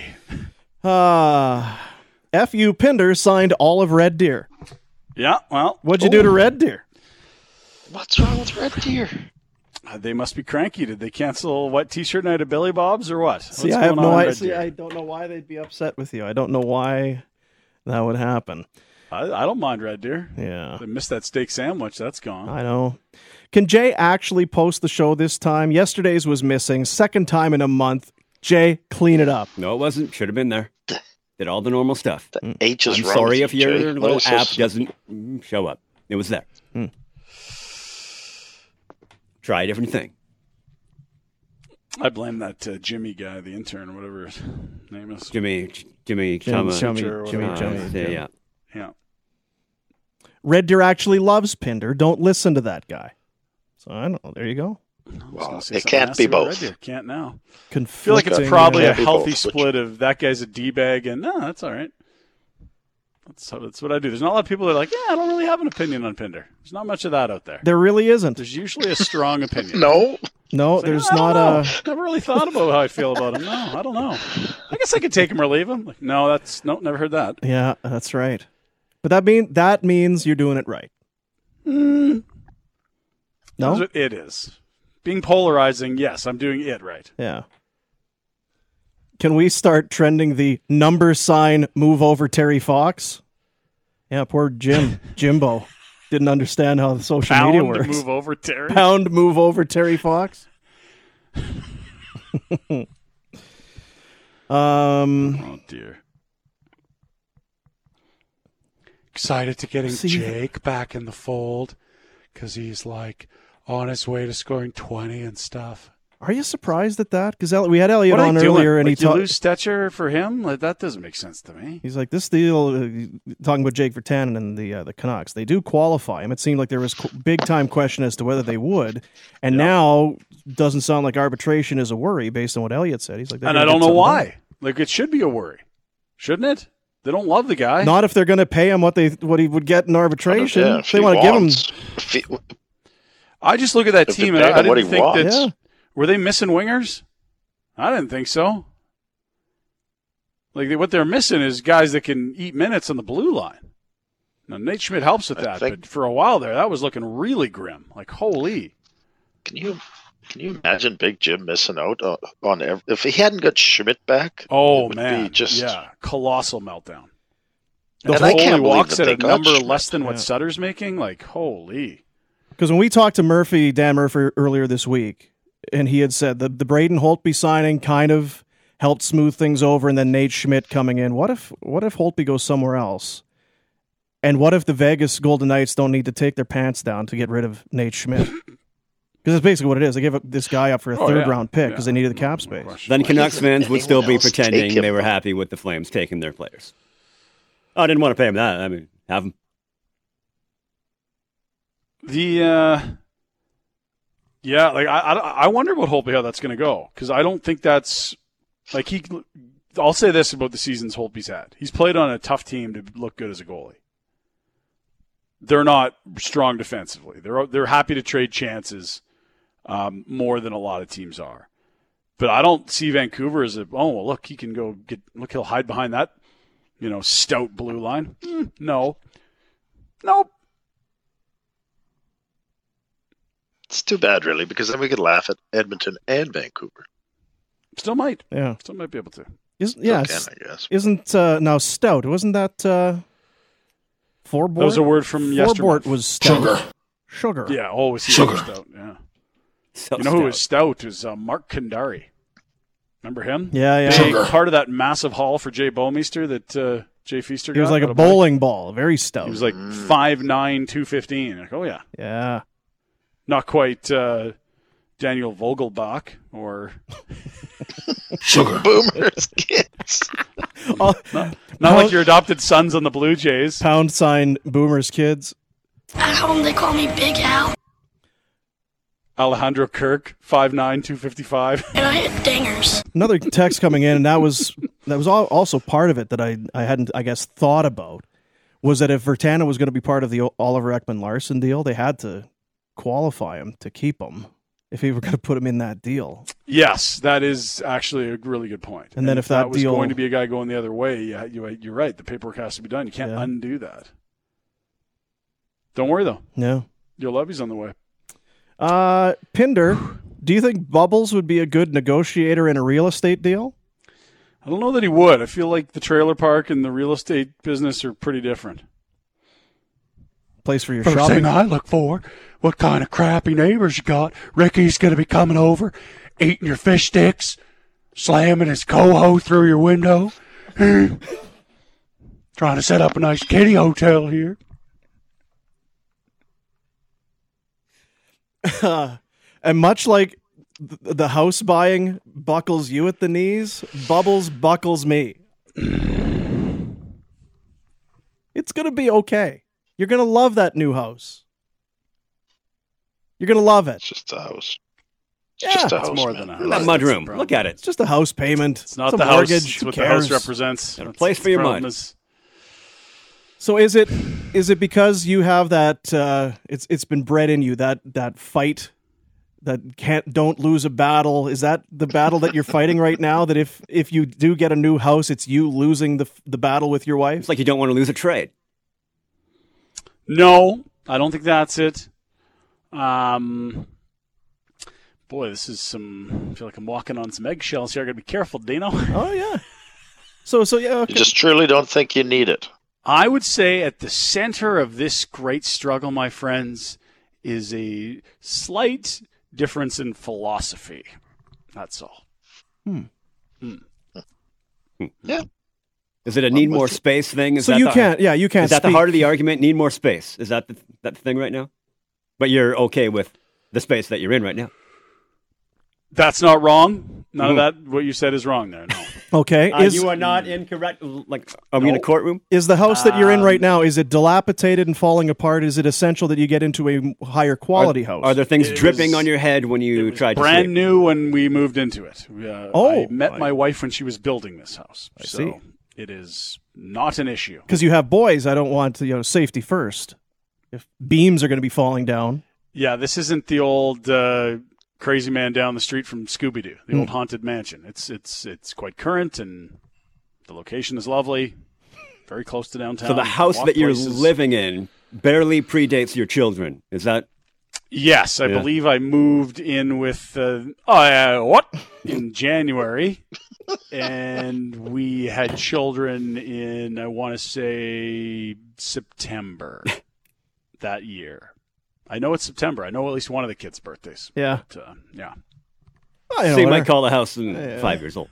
F.U. Pinder signed all of Red Deer. Yeah, well. What'd you do to Red Deer? What's wrong with Red Deer? They must be cranky. Did they cancel what T-shirt night at Billy Bob's or what? See, I have no idea. I don't know why they'd be upset with you. I don't know why that would happen. I don't mind Red Deer. Yeah. They missed that steak sandwich. That's gone. I know. Can Jay actually post the show this time? Yesterday's was missing. Second time in a month. Jay, clean it up. No, it wasn't. Should have been there. Did all the normal stuff. The H is I'm wrong. sorry with if you, your Jay. little Let us app listen. doesn't show up. It was there. Try a different thing. I blame that Jimmy guy, the intern, or whatever his name is. Jimmy Chummy. Yeah. Yeah. Red Deer actually loves Pinder. Don't listen to that guy. So I don't know. There you go. Well, it can't be both. Can't now. I I feel like it's probably a healthy both, split of that guy's a D-bag and no, that's all right. That's what I do. There's not a lot of people that are like, yeah, I don't really have an opinion on Pinder. There's not much of that out there. There really isn't. There's usually a strong opinion. No, No, there's not a. Never really thought about how I feel about him. No, I don't know. I guess I could take him or leave him. Like, no, never heard that. Yeah, that's right. But that means you're doing it right. No, No? it is. Being polarizing, yes, I'm doing it right. Yeah. Can we start trending the number sign move over Terry Fox? Yeah, poor Jimbo. Didn't understand how the social media works. Move over Terry. Pound move over Terry Fox. Oh dear. Excited to getting Jake back in the fold because he's like on his way to scoring 20 and stuff. Are you surprised at that? Because we had Elliot What are on they doing? earlier, and Like, he you lose Stetcher for him. Like, that doesn't make sense to me. He's like, this deal, talking about Jake Virtanen and the Canucks, they do qualify him. It seemed like there was big-time question as to whether they would, and now doesn't sound like arbitration is a worry based on what Elliot said. He's like, And I don't know why. Like, it should be a worry, shouldn't it? They don't love the guy. Not if they're going to pay him what he would get in arbitration. Yeah, They want to give him. I just look at that If team they and pay I him what didn't he think wants. that. Were they missing wingers? I didn't think so. Like, what they're missing is guys that can eat minutes on the blue line. Now, Nate Schmidt helps with that, but for a while there, that was looking really grim. Like, holy. Can you imagine Big Jim missing out on if he hadn't got Schmidt back? Oh, it would man. be just yeah, colassal meltdown. And If I Foley can't believe walks that at they a got number Schmidt. less than what Yeah. Sutter's making, like, holy. Because when we talked to Dan Murphy earlier this week, and he had said the Braden Holtby signing kind of helped smooth things over, and then Nate Schmidt coming in. What if Holtby goes somewhere else? And what if the Vegas Golden Knights don't need to take their pants down to get rid of Nate Schmidt? Because that's basically what it is. They gave this guy up for a third-round pick because they needed the cap space. Then Canucks fans would still be else take pretending him? they were happy with the Flames taking their players. Oh, I didn't want to pay them that. I mean, have them. Like I wonder what Holtby, how that's going to go, because I don't think that's like I'll say this about the seasons Holtby's had. He's played on a tough team to look good as a goalie. They're not strong defensively. They're happy to trade chances more than a lot of teams are. But I don't see Vancouver as look, he can go he'll hide behind that, stout blue line. No. Nope. It's too bad, really, because then we could laugh at Edmonton and Vancouver. Still might. Yeah. Still might be able to. Still can, I guess. Isn't now stout? Wasn't that Forbort? That was a word from yesterday. Forbort was stout. Sugar. Yeah, always Sugar. stout. Yeah. So you know who was stout is Mark Kandari. Remember him? Yeah. Being part of that massive haul for Jay Bowmeister that Jay Feaster got. He was like a bowling ball, very stout. He was like 5'9", 215. Like, oh, yeah. Yeah. Not quite Daniel Vogelbach or... Sugar Boomer's kids. Not like your adopted sons on the Blue Jays. # Boomer's kids. At home, they call me Big Al. Alejandro Kirk, 5'9", 255. And I hit dingers. Another text coming in, and that was also part of it that I hadn't, I guess, thought about, was that if Virtanen was going to be part of the Oliver Ekman-Larsson deal, they had to qualify him to keep him if he were going to put him in that deal. Yes, that is actually a really good point. And then if that was deal going to be a guy going the other way, you're right. The paperwork has to be done. You can't undo that. Don't worry, though. No. Your levy's on the way. Pinder, do you think Bubbles would be a good negotiator in a real estate deal? I don't know that he would. I feel like the trailer park and the real estate business are pretty different. Place for your First shopping. thing I look for, what kind of crappy neighbors you got. Ricky's going to be coming over, eating your fish sticks, slamming his coho through your window. Trying to set up a nice kiddie hotel here. And much like the house buying buckles you at the knees, Bubbles buckles me. It's going to be okay. You're going to love that new house. You're going to love it. It's just a house. Just a house, more than a house. That mudroom. Look at it. It's just a house payment. It's not a the mortgage. house. It's what the house represents. Got a place for your mud. So is it because you have that it's been bred in you, that fight, that don't lose a battle? Is that the battle that you're fighting right now, that if you do get a new house, it's you losing the battle with your wife? It's like you don't want to lose a trade. No, I don't think that's it. Boy, this is I feel like I'm walking on some eggshells here. I got to be careful, Dino. Oh yeah. So yeah. Okay. You just truly don't think you need it. I would say at the center of this great struggle, my friends, is a slight difference in philosophy. That's all. Yeah. Is it a need more space thing? So you can't. Yeah, you can't. Is that the heart of the argument? Need more space? Is that the thing right now? But you're okay with the space that you're in right now. That's not wrong. None of that. What you said is wrong there. No. Okay. You are not incorrect. Like, are we in a courtroom? Is the house that you're in right now, is it dilapidated and falling apart? Is it essential that you get into a higher quality house? Are there things dripping on your head when you tried to brand sleep? new when we moved into it. I met my wife when she was building this house. I see. It is not an issue. Because you have boys, I don't want safety first. If beams are going to be falling down. Yeah, this isn't the old crazy man down the street from Scooby-Doo, the old haunted mansion. It's quite current, and the location is lovely, very close to downtown. So the house that you're living in barely predates your children. Is that? Yes, I believe I moved in with in January, and we had children in, I want to say, September that year. I know it's September. I know at least one of the kids' birthdays. Yeah. But, yeah. So you might call the house in 5 years old.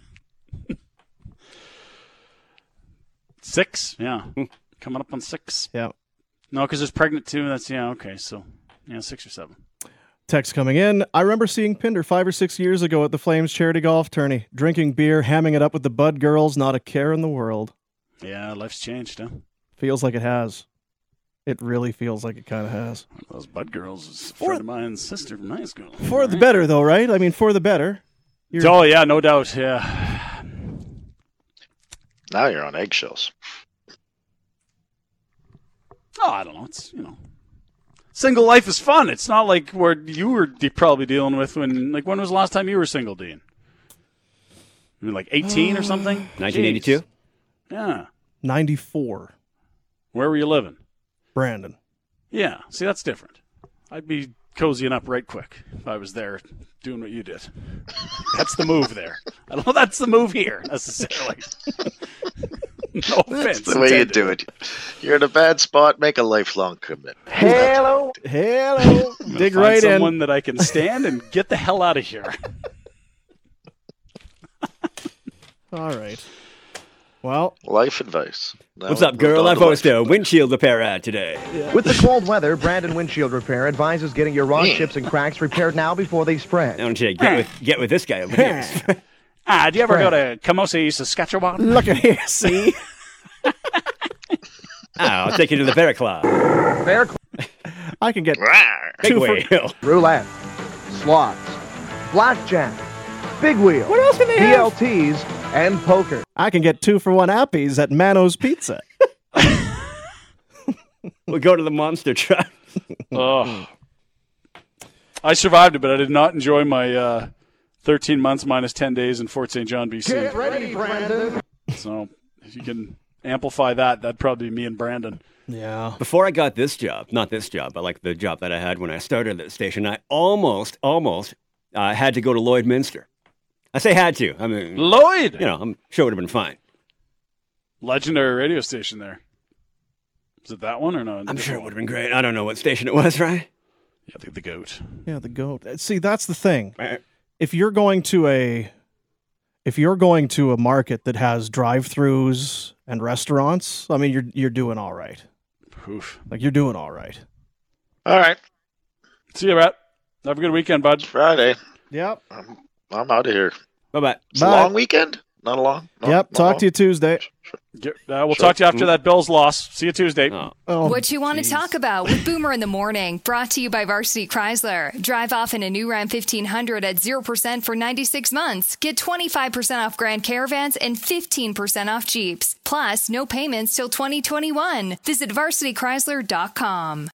6? Yeah. Coming up on 6. Yeah. No, because there's pregnant too. That's, okay. So, 6 or 7. Text coming in. I remember seeing Pinder 5 or 6 years ago at the Flames charity golf tourney, drinking beer, hamming it up with the Bud girls, not a care in the world. Yeah, life's changed, huh? Feels like it has. It really feels like it kind of has. Those Bud girls is a friend of mine's sister from high school. For the better, though, right? I mean, for the better. Oh, yeah, no doubt, yeah. Now you're on eggshells. Oh, I don't know. It's, single life is fun. It's not like what you were probably dealing with when was the last time you were single, Dean? You were like 18 or something? 1982? Jeez. Yeah. 94. Where were you living? Brandon. Yeah. See, that's different. I'd be cozying up right quick if I was there doing what you did. That's the move there. I don't know that's the move here, necessarily. No offense. That's the way you do it. You're in a bad spot, make a lifelong commitment. Hello. Hello. Dig Find right someone in. that I can stand and get the hell out of here. All right. Well, life advice. What's up, girl? I've hosted a windshield repair ad today. With the cold weather, Brandon Windshield Repair advises getting your rock chips and cracks repaired now before they spread. Don't you get with this guy over here? Do you ever go to Camosi, Saskatchewan? Look at here, see? I'll take you to the Bear Club. Bear Club. I can get Big wheel. Roulette, slots, blackjack, big wheel. What else do they have? BLTs, and poker. I can get 2-for-1 appies at Mano's Pizza. We'll go to the monster truck. Oh. I survived it, but I did not enjoy my 13 months minus 10 days in Fort St. John, BC. Get ready, Brandon. So if you can amplify that, that'd probably be me and Brandon. Yeah. Before I got this job, not this job, but like the job that I had when I started at the station, I almost had to go to Lloydminster. I say had to. I mean, Lloyd! You know, I'm sure it would have been fine. Legendary radio station there. Is it that one or no? I'm sure it would have been great. I don't know what station it was, right? Yeah, I think the GOAT. Yeah, the GOAT. See, that's the thing. If you're going to a market that has drive-throughs and restaurants, I mean, you're doing all right. Oof. Like, you're doing all right. All right. See you, Brett. Have a good weekend, bud. It's Friday. Yep. I'm out of here. Bye-bye. It's a long weekend? Not a long? No, Yep. not Talk long. to you Tuesday. We'll talk to you after that Bills loss. See you Tuesday. What you want to talk about with Boomer in the Morning, brought to you by Varsity Chrysler. Drive off in a new Ram 1500 at 0% for 96 months. Get 25% off Grand Caravans and 15% off Jeeps. Plus, no payments till 2021. Visit varsitychrysler.com.